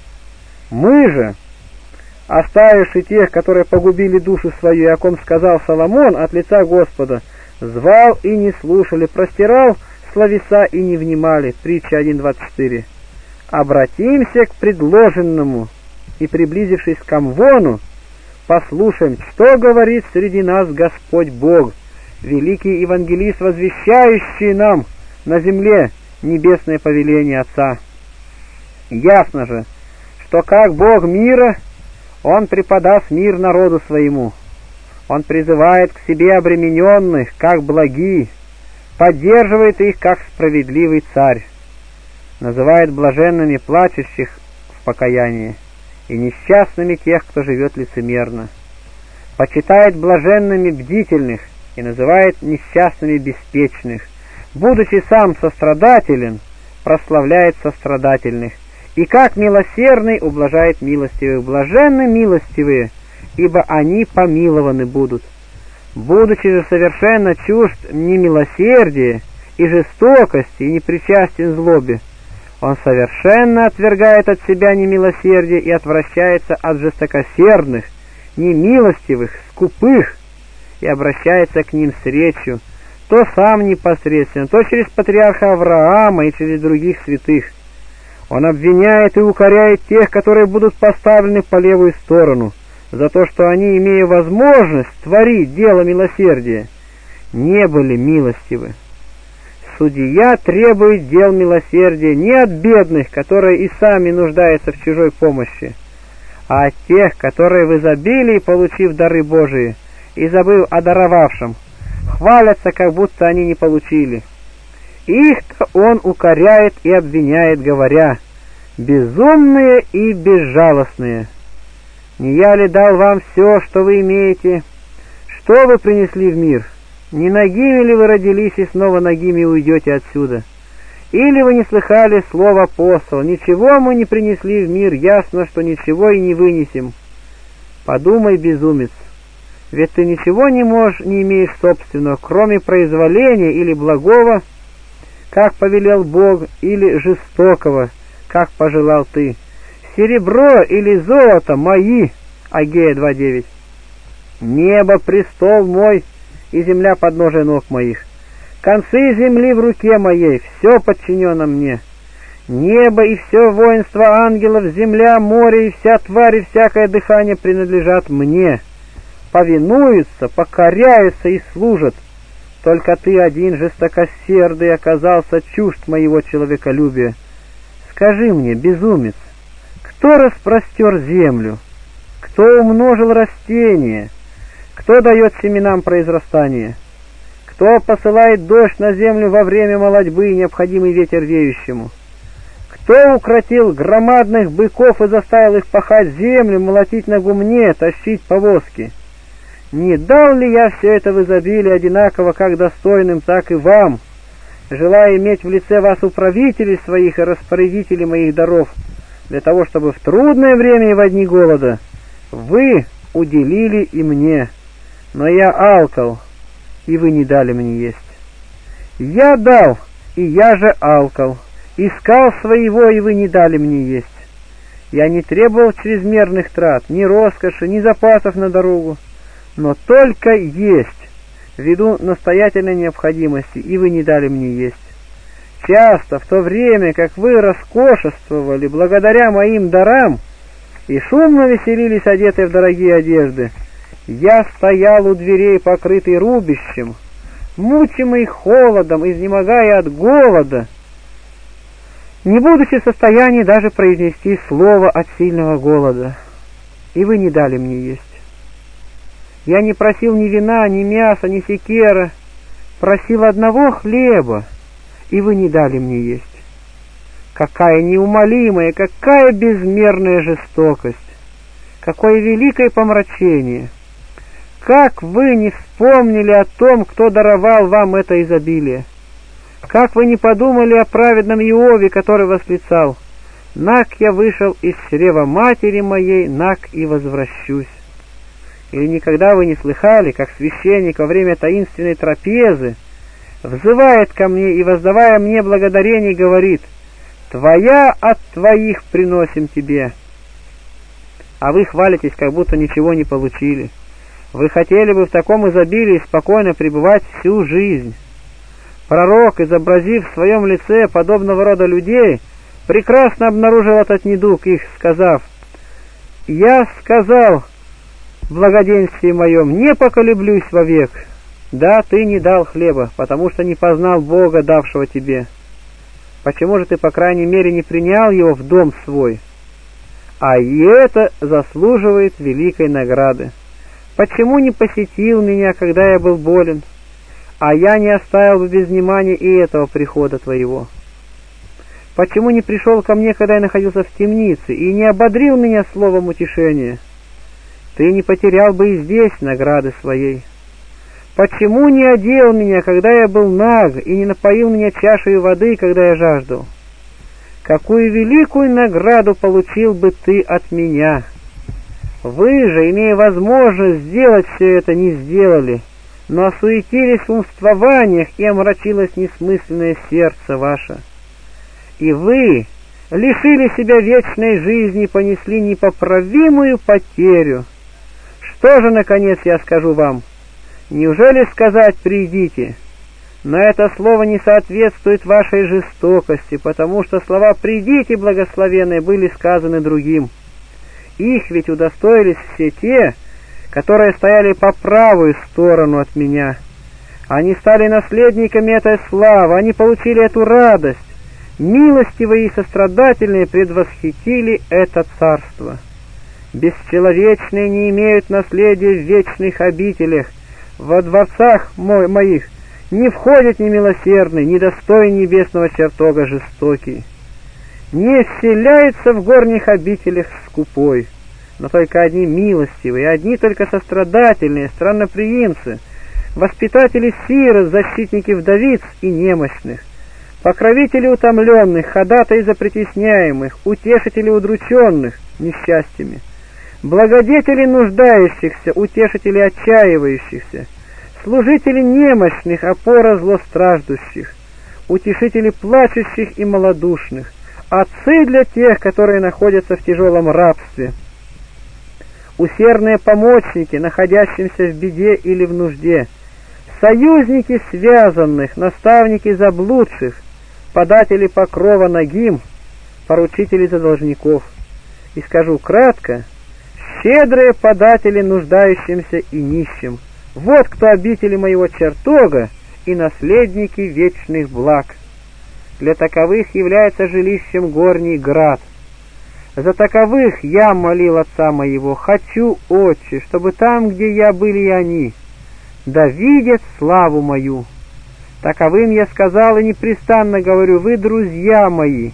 Мы же, оставивши тех, которые погубили душу свою, и о ком сказал Соломон от лица Господа: «Звал и не слушали, простирал словеса и не внимали». Притча один двадцать четыре. Обратимся к предложенному и, приблизившись к Амвону, послушаем, что говорит среди нас Господь Бог, великий евангелист, возвещающий нам на земле небесное повеление Отца. Ясно же, что как Бог мира, Он преподаст мир народу своему. Он призывает к себе обремененных, как благи, поддерживает их, как справедливый царь, называет блаженными плачущих в покаянии и несчастными тех, кто живет лицемерно, почитает блаженными бдительных и называет несчастными беспечных, будучи сам сострадателен, прославляет сострадательных, и как милосердный ублажает милостивых. Блаженны милостивые, ибо они помилованы будут. Будучи же совершенно чужд немилосердия и жестокости и непричастен злобе, он совершенно отвергает от себя немилосердие и отвращается от жестокосердных, немилостивых, скупых, и обращается к ним с речью, то сам непосредственно, то через патриарха Авраама и через других святых. Он обвиняет и укоряет тех, которые будут поставлены по левую сторону, за то, что они, имея возможность творить дело милосердия, не были милостивы. Судья требует дел милосердия не от бедных, которые и сами нуждаются в чужой помощи, а от тех, которые в изобилии, получив дары Божии и забыв о даровавшем, хвалятся, как будто они не получили. Их-то он укоряет и обвиняет, говоря: «Безумные и безжалостные! Не я ли дал вам все, что вы имеете? Что вы принесли в мир? Не нагими ли вы родились и снова нагими уйдете отсюда? Или вы не слыхали слова апостола: ничего мы не принесли в мир, ясно, что ничего и не вынесем? Подумай, безумец, ведь ты ничего не можешь, не имеешь собственного, кроме произволения или благого, как повелел Бог, или жестокого, как пожелал ты. Серебро или золото мои». Агея два девять. «Небо — престол мой, и земля — подножие ног моих. Концы земли в руке моей, все подчинено мне. Небо и все воинство ангелов, земля, море и вся тварь и всякое дыхание принадлежат мне. Повинуются, покоряются и служат. Только ты один, жестокосердый, оказался чужд моего человеколюбия. Скажи мне, безумец, кто распростер землю? Кто умножил растения? Кто дает семенам произрастание? Кто посылает дождь на землю во время молодьбы и необходимый ветер веющему? Кто укротил громадных быков и заставил их пахать землю, молотить на гумне, тащить повозки? Не дал ли я все это в изобилии одинаково как достойным, так и вам, желая иметь в лице вас управителей своих и распорядителей моих даров, для того, чтобы в трудное время и в дни голода вы уделили и мне? Но я алкал, и вы не дали мне есть. Я дал, и я же алкал, искал своего, и вы не дали мне есть. Я не требовал чрезмерных трат, ни роскоши, ни запасов на дорогу, но только есть, ввиду настоятельной необходимости, и вы не дали мне есть. Часто, в то время, как вы роскошествовали благодаря моим дарам и шумно веселились, одетые в дорогие одежды, я стоял у дверей, покрытый рубищем, мучимый холодом, изнемогая от голода, не будучи в состоянии даже произнести слово от сильного голода, и вы не дали мне есть. Я не просил ни вина, ни мяса, ни секера, просил одного хлеба, и вы не дали мне есть. Какая неумолимая, какая безмерная жестокость, какое великое помрачение! Как вы не вспомнили о том, кто даровал вам это изобилие? Как вы не подумали о праведном Иове, который восклицал: «Наг я вышел из чрева матери моей, наг и возвращусь». Или никогда вы не слыхали, как священник во время таинственной трапезы взывает ко мне и, воздавая мне благодарение, говорит: «Твоя от твоих приносим тебе». А вы хвалитесь, как будто ничего не получили. Вы хотели бы в таком изобилии спокойно пребывать всю жизнь. Пророк, изобразив в своем лице подобного рода людей, прекрасно обнаружил этот недуг их, сказав: «Я сказал в благоденствии моем, не поколеблюсь вовек. Да, ты не дал хлеба, потому что не познал Бога, давшего тебе. Почему же ты, по крайней мере, не принял его в дом свой? а и это заслуживает великой награды. Почему не посетил меня, когда я был болен, а я не оставил бы без внимания и этого прихода твоего? Почему не пришел ко мне, когда я находился в темнице, и не ободрил меня словом утешения? Ты не потерял бы и здесь награды своей. Почему не одел меня, когда я был наг, и не напоил меня чашей воды, когда я жаждал? Какую великую награду получил бы ты от меня? Вы же, имея возможность сделать все это, не сделали, но осуетились в умствованиях, и омрачилось несмысленное сердце ваше. И вы лишили себя вечной жизни и понесли непоправимую потерю. Что же, наконец, я скажу вам? Неужели сказать «придите»? Но это слово не соответствует вашей жестокости, потому что слова «придите, благословенные» были сказаны другим. Их ведь удостоились все те, которые стояли по правую сторону от меня. Они стали наследниками этой славы, они получили эту радость. Милостивые и сострадательные предвосхитили это царство. Бесчеловечные не имеют наследия в вечных обителях, во дворцах мо- моих не входит ни милосердный, ни достойный небесного чертога жестокий. Не вселяется в горних обителях скупой, но только одни милостивые, одни только сострадательные, странноприимцы, воспитатели сирот, защитники вдовиц и немощных, покровители утомленных, ходатаи за притесняемых, утешители удрученных несчастьями, благодетели нуждающихся, утешители отчаивающихся, служители немощных, опора злостраждущих, утешители плачущих и малодушных, отцы для тех, которые находятся в тяжелом рабстве, усердные помощники, находящимся в беде или в нужде, союзники связанных, наставники заблудших, податели покрова нагим, поручители за должников. И скажу кратко: щедрые податели нуждающимся и нищим. Вот кто обители моего чертога и наследники вечных благ. Для таковых является жилищем горний град. За таковых я молил отца моего: хочу, отче, чтобы там, где я, были и они, да видят славу мою. Таковым я сказал и непрестанно говорю: вы друзья мои.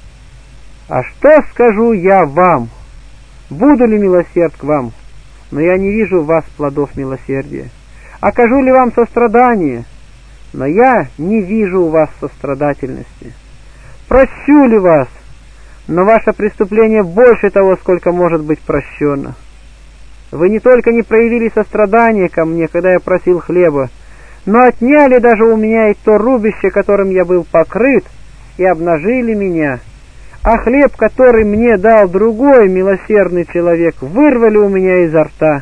А что скажу я вам? Буду ли милосерд к вам? Но я не вижу в вас плодов милосердия. Окажу ли вам сострадание? Но я не вижу у вас сострадательности. Прощу ли вас? Но ваше преступление больше того, сколько может быть прощено. Вы не только не проявили сострадания ко мне, когда я просил хлеба, но отняли даже у меня и то рубище, которым я был покрыт, и обнажили меня, а хлеб, который мне дал другой милосердный человек, вырвали у меня изо рта.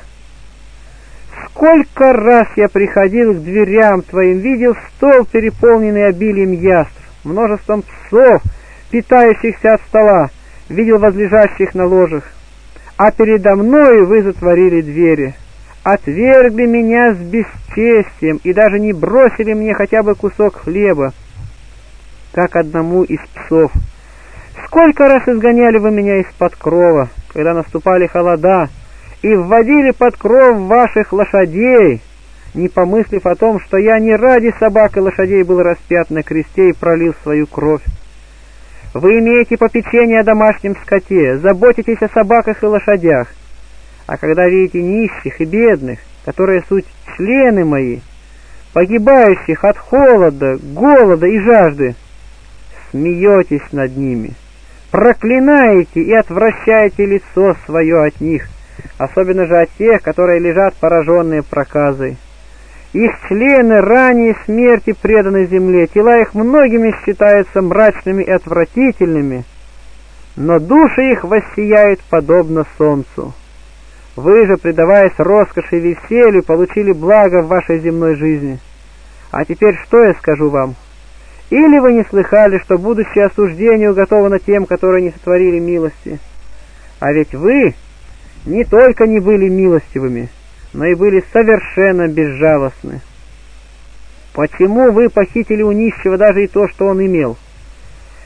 Сколько раз я приходил к дверям твоим, видел стол, переполненный обилием яств, множеством псов, питающихся от стола, видел возлежащих на ложах, а передо мною вы затворили двери, отвергли меня с бесчестием и даже не бросили мне хотя бы кусок хлеба, как одному из псов. Сколько раз изгоняли вы меня из-под крова, когда наступали холода, и вводили под кров ваших лошадей, не помыслив о том, что я не ради собак и лошадей был распят на кресте и пролил свою кровь. Вы имеете попечение о домашнем скоте, заботитесь о собаках и лошадях, а когда видите нищих и бедных, которые суть члены мои, погибающих от холода, голода и жажды, смеетесь над ними, проклинаете и отвращаете лицо свое от них, особенно же от тех, которые лежат пораженные проказой. Их члены ранее смерти преданы земле, тела их многими считаются мрачными и отвратительными, но души их воссияют подобно солнцу. Вы же, предаваясь роскоши и веселью, получили благо в вашей земной жизни. А теперь что я скажу вам? Или вы не слыхали, что будущее осуждение уготовано тем, которые не сотворили милости? А ведь вы не только не были милостивыми, но и были совершенно безжалостны. Почему вы похитили у нищего даже и то, что он имел?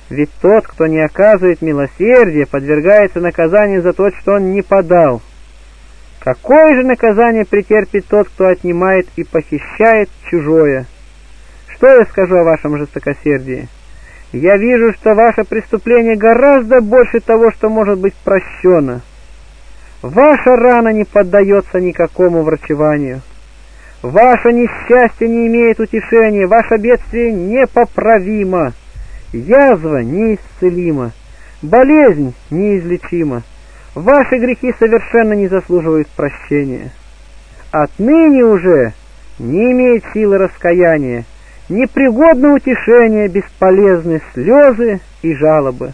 Ведь тот, кто не оказывает милосердия, подвергается наказанию за то, что он не подал. Какое же наказание претерпит тот, кто отнимает и похищает чужое? Что я скажу о вашем жестокосердии? Я вижу, что ваше преступление гораздо больше того, что может быть прощено. Ваша рана не поддается никакому врачеванию. Ваше несчастье не имеет утешения, ваше бедствие непоправимо, язва неисцелима, болезнь неизлечима. Ваши грехи совершенно не заслуживают прощения. Отныне уже не имеет силы раскаяния, непригодно утешение, бесполезны слезы и жалобы.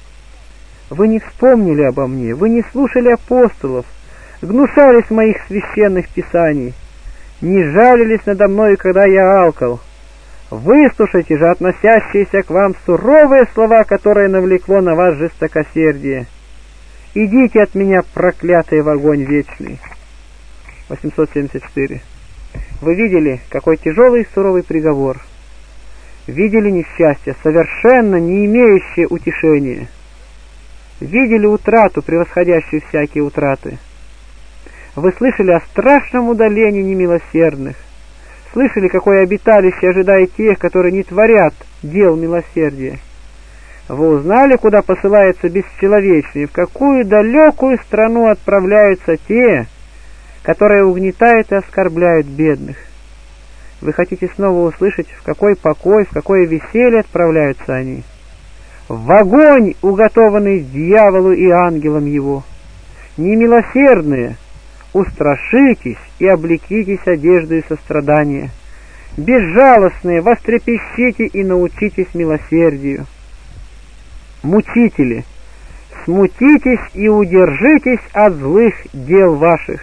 Вы не вспомнили обо мне, вы не слушали апостолов, гнушались моих священных писаний, не жалились надо мною, когда я алкал. Выслушайте же относящиеся к вам суровые слова, которые навлекло на вас жестокосердие. Идите от меня, проклятые, в огонь вечный. восемьсот семьдесят четыре. Вы видели, какой тяжелый и суровый приговор. Видели несчастье, совершенно не имеющее утешения. Видели утрату, превосходящую всякие утраты. Вы слышали о страшном удалении немилосердных. Слышали, какое обиталище ожидает тех, которые не творят дел милосердия. Вы узнали, куда посылаются бесчеловечные, в какую далекую страну отправляются те, которые угнетают и оскорбляют бедных. Вы хотите снова услышать, в какой покой, в какое веселье отправляются они? В огонь, уготованный дьяволу и ангелам его. Немилосердные, устрашитесь и облекитесь одеждой сострадания. Безжалостные, вострепещите и научитесь милосердию. Мучители, смутитесь и удержитесь от злых дел ваших.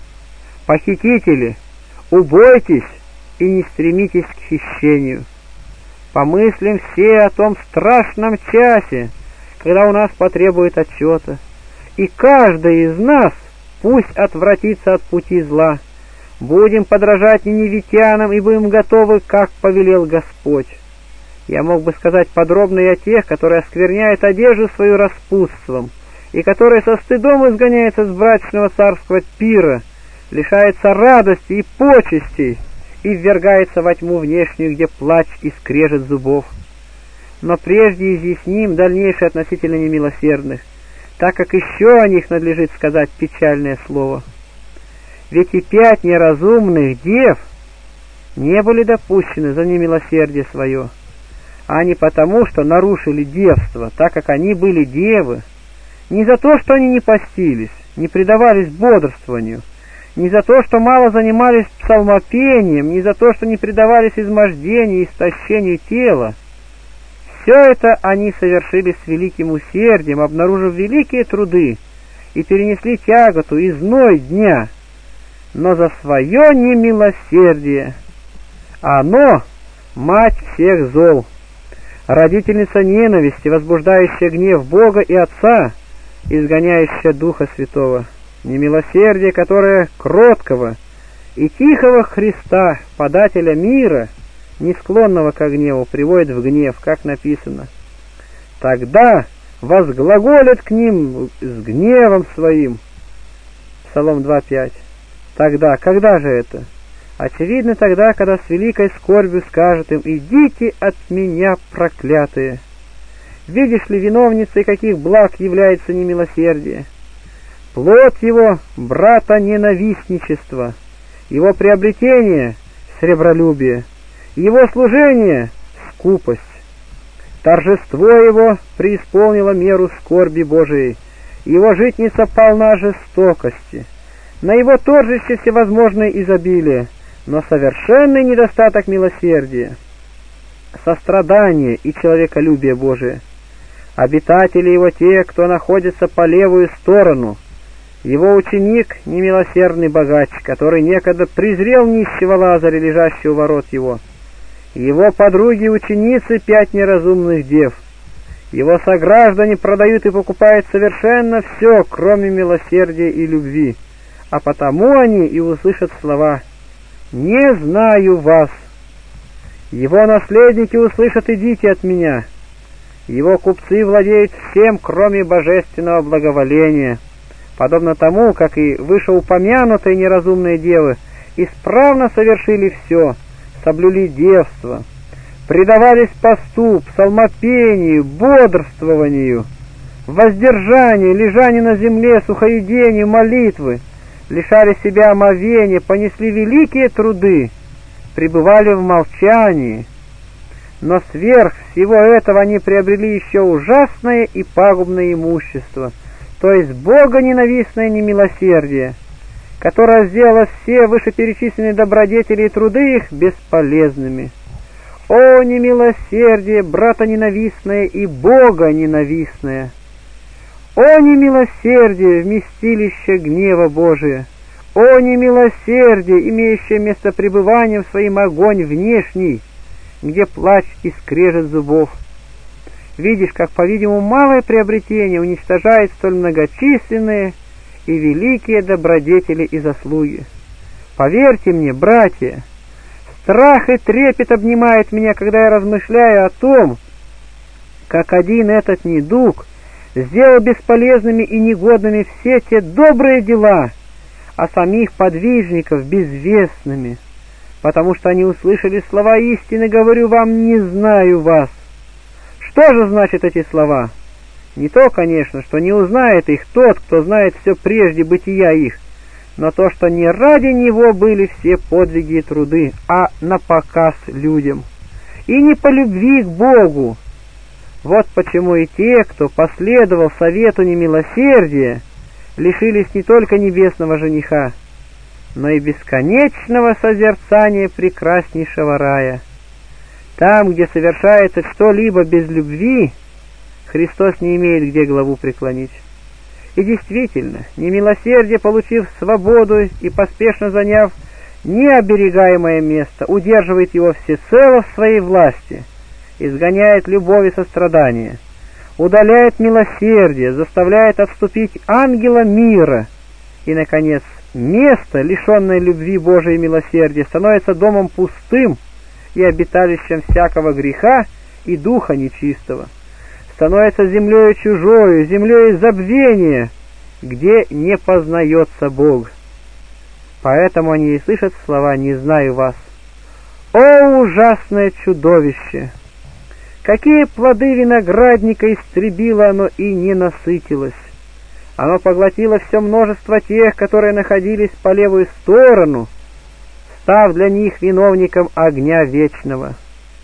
Похитители, убойтесь и не стремитесь к хищению. Помыслим все о том страшном часе, когда у нас потребует отчета, и каждый из нас пусть отвратится от пути зла. Будем подражать ниневитянам и будем готовы, как повелел Господь. Я мог бы сказать подробно и о тех, которые оскверняют одежду свою распутством, и которые со стыдом изгоняются с брачного царского пира, лишаются радости и почестей, и ввергается во тьму внешнюю, где плач и скрежет зубов. Но прежде изъясним дальнейшее относительно немилосердных, так как еще о них надлежит сказать печальное слово. Ведь и пять неразумных дев не были допущены за немилосердие свое, а не потому, что нарушили девство, так как они были девы, не за то, что они не постились, не предавались бодрствованию, не за то, что мало занимались псалмопением, не за то, что не предавались измождению и истощению тела. Все это они совершили с великим усердием, обнаружив великие труды, и перенесли тяготу и зной дня, но за свое немилосердие. Оно — мать всех зол, родительница ненависти, возбуждающая гнев Бога и Отца, изгоняющая Духа Святого. Немилосердие, которое кроткого и тихого Христа, подателя мира, не склонного к гневу, приводит в гнев, как написано. Тогда возглаголят к ним с гневом своим. Псалом два пять. Тогда, когда же это? Очевидно, тогда, когда с великой скорбью скажет им: «Идите от меня, проклятые». Видишь ли, виновницей каких благ является немилосердие? Плод его — брата ненавистничество, его приобретение — сребролюбие, его служение — скупость. Торжество его преисполнило меру скорби Божией, его житница полна жестокости. На его торжище всевозможное изобилие, но совершенный недостаток милосердия, сострадание и человеколюбие Божие. Обитатели его те, кто находится по левую сторону. Его ученик — немилосердный богач, который некогда презрел нищего Лазаря, лежащего у ворот его. Его подруги-ученицы — пять неразумных дев. Его сограждане продают и покупают совершенно все, кроме милосердия и любви, а потому они и услышат слова: «Не знаю вас». Его наследники услышат: «Идите от меня». Его купцы владеют всем, кроме божественного благоволения, подобно тому, как и вышеупомянутые неразумные девы исправно совершили все, соблюли девство, предавались посту, псалмопению, бодрствованию, воздержанию, лежанию на земле, сухоедению, молитвы, лишали себя омовения, понесли великие труды, пребывали в молчании. Но сверх всего этого они приобрели еще ужасное и пагубное имущество, то есть богоненавистное немилосердие, которое сделало все вышеперечисленные добродетели и труды их бесполезными. О, немилосердие, братоненавистное и богоненавистное! О, немилосердие, вместилище гнева Божия! О, немилосердие, имеющее место пребывания в своим огонь внешний, где плач и скрежет зубов! Видишь, как, по-видимому, малое приобретение уничтожает столь многочисленные и великие добродетели и заслуги. Поверьте мне, братья, страх и трепет обнимает меня, когда я размышляю о том, как один этот недуг сделал бесполезными и негодными все те добрые дела, а самих подвижников безвестными, потому что они услышали слова истины: «Говорю вам, не знаю вас». Что же значит эти слова? Не то, конечно, что не узнает их тот, кто знает все прежде бытия их, но то, что не ради него были все подвиги и труды, а напоказ людям, и не по любви к Богу. Вот почему и те, кто последовал совету немилосердия, лишились не только небесного жениха, но и бесконечного созерцания прекраснейшего рая. Там, где совершается что-либо без любви, Христос не имеет где главу преклонить. И действительно, немилосердие, получив свободу и поспешно заняв необерегаемое место, удерживает его всецело в своей власти, изгоняет любовь и сострадание, удаляет милосердие, заставляет отступить ангела мира, и, наконец, место, лишенное любви Божией и милосердия, становится домом пустым и обиталищем всякого греха и духа нечистого, становится землею чужою, землею забвения, где не познается Бог. Поэтому они и слышат слова: «Не знаю вас». О, ужасное чудовище! Какие плоды виноградника истребило оно и не насытилось! Оно поглотило все множество тех, которые находились по левую сторону, став для них виновником огня вечного.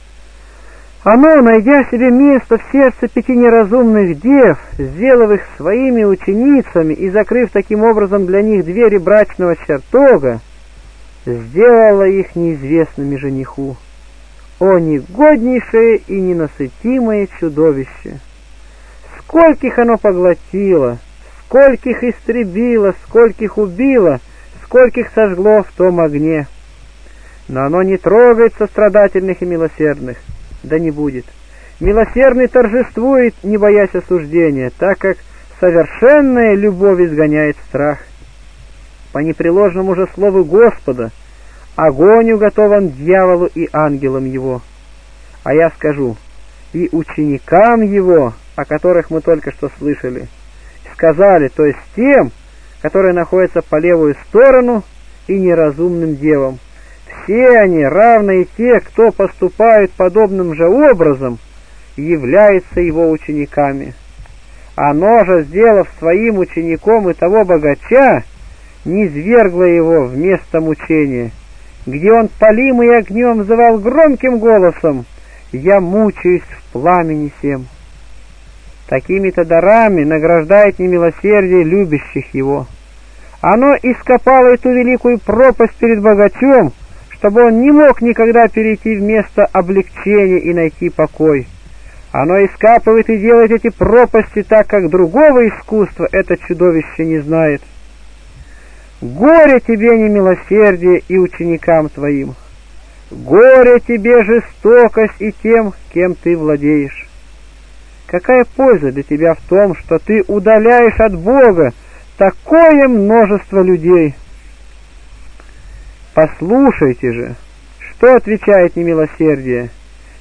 Оно, найдя себе место в сердце пяти неразумных дев, сделав их своими ученицами и закрыв таким образом для них двери брачного чертога, сделало их неизвестными жениху. О, негоднейшее и ненасытимое чудовище! Скольких оно поглотило, скольких истребило, скольких убило, скольких сожгло в том огне! Но оно не трогает сострадательных и милосердных, да не будет. Милосердный торжествует, не боясь осуждения, так как совершенная любовь изгоняет страх. По непреложному же слову Господа огонь уготован дьяволу и ангелам его. А я скажу: и ученикам его, о которых мы только что слышали, сказали, то есть тем, которые находятся по левую сторону, и неразумным девам: все они, равно и те, кто поступают подобным же образом, являются его учениками. Оно же, сделав своим учеником и того богача, низвергло его в место мучения, где он, палимый огнем, взывал громким голосом: «Я мучаюсь в пламени сем». Такими-то дарами награждает немилосердие любящих его. Оно ископало эту великую пропасть перед богачом, чтобы он не мог никогда перейти в место облегчения и найти покой. Оно искапывает и делает эти пропасти так, как другого искусства это чудовище не знает. Горе тебе, немилосердие, и ученикам твоим! Горе тебе, жестокость, и тем, кем ты владеешь! Какая польза для тебя в том, что ты удаляешь от Бога такое множество людей? Послушайте же, что отвечает немилосердие: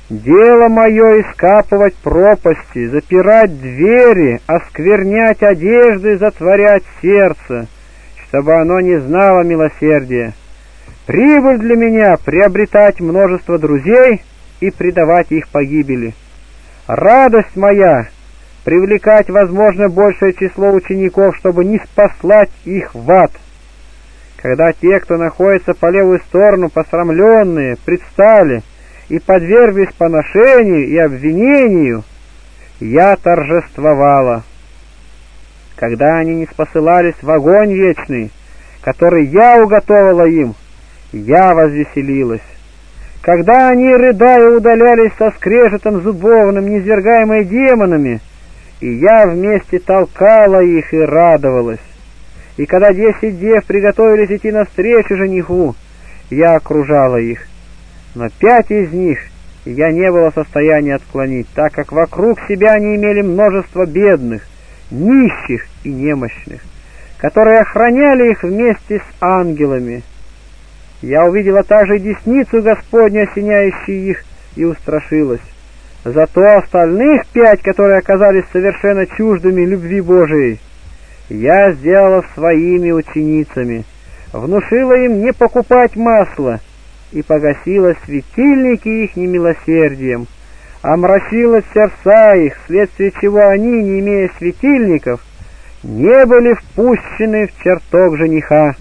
Дело мое искапывать пропасти, запирать двери, осквернять одежды, затворять сердце, чтобы оно не знало милосердия. Прибыль для меня — приобретать множество друзей и предавать их погибели. Радость моя — привлекать, возможно, большее число учеников, чтобы не спаслать их в ад. Когда те, кто находится по левую сторону, посрамленные, предстали и подверглись поношению и обвинению, я торжествовала. Когда они не спосылались в огонь вечный, который я уготовила им, я возвеселилась. Когда они, рыдая, удалялись со скрежетом зубовным, низвергаемые демонами, и я вместе толкала их и радовалась. И когда десять дев приготовились идти навстречу жениху, я окружала их. Но пять из них я не была в состоянии отклонить, так как вокруг себя они имели множество бедных, нищих и немощных, которые охраняли их вместе с ангелами. Я увидела также десницу Господню, осеняющую их, и устрашилась. Зато остальных пять, которые оказались совершенно чуждыми любви Божией, я сделала своими ученицами, внушила им не покупать масло и погасила светильники их немилосердием, омрачила сердца их, вследствие чего они, не имея светильников, не были впущены в чертог жениха.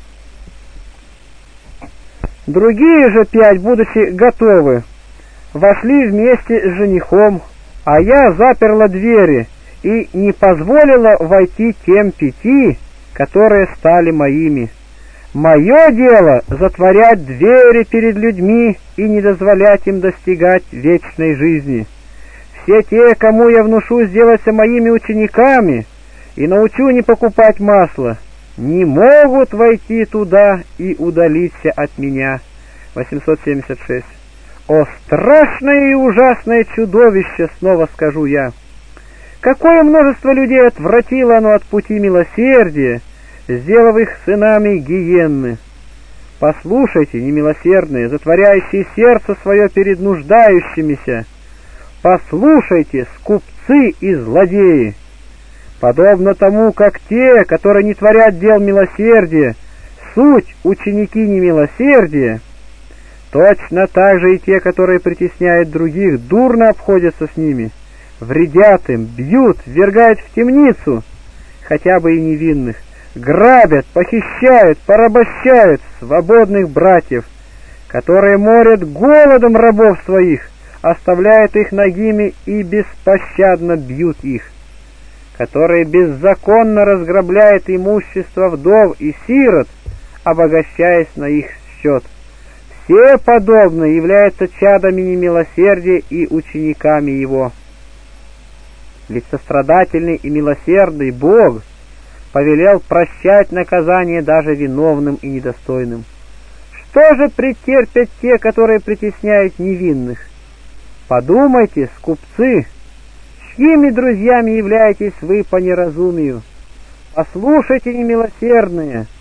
Другие же пять, будучи готовы, вошли вместе с женихом, а я заперла двери и не позволила войти тем пяти, которые стали моими. Мое дело — затворять двери перед людьми и не дозволять им достигать вечной жизни. Все те, кому я внушу сделаться моими учениками и научу не покупать масло, не могут войти туда и удалиться от меня. восемьсот семьдесят шесть. О, страшное и ужасное чудовище, снова скажу я! Какое множество людей отвратило оно от пути милосердия, сделав их сынами гиенны! Послушайте, немилосердные, затворяющие сердце свое перед нуждающимися! Послушайте, скупцы и злодеи! Подобно тому, как те, которые не творят дел милосердия, суть ученики немилосердия, точно так же и те, которые притесняют других, дурно обходятся с ними, вредят им, бьют, ввергают в темницу, хотя бы и невинных, грабят, похищают, порабощают свободных братьев, которые морят голодом рабов своих, оставляют их нагими и беспощадно бьют их, которые беззаконно разграбляют имущество вдов и сирот, обогащаясь на их счет. Все подобные являются чадами немилосердия и учениками его. Ведь сострадательный и милосердный Бог повелел прощать наказание даже виновным и недостойным. Что же претерпят те, которые притесняют невинных? Подумайте, скупцы, чьими друзьями являетесь вы по неразумию? Послушайте, немилосердные,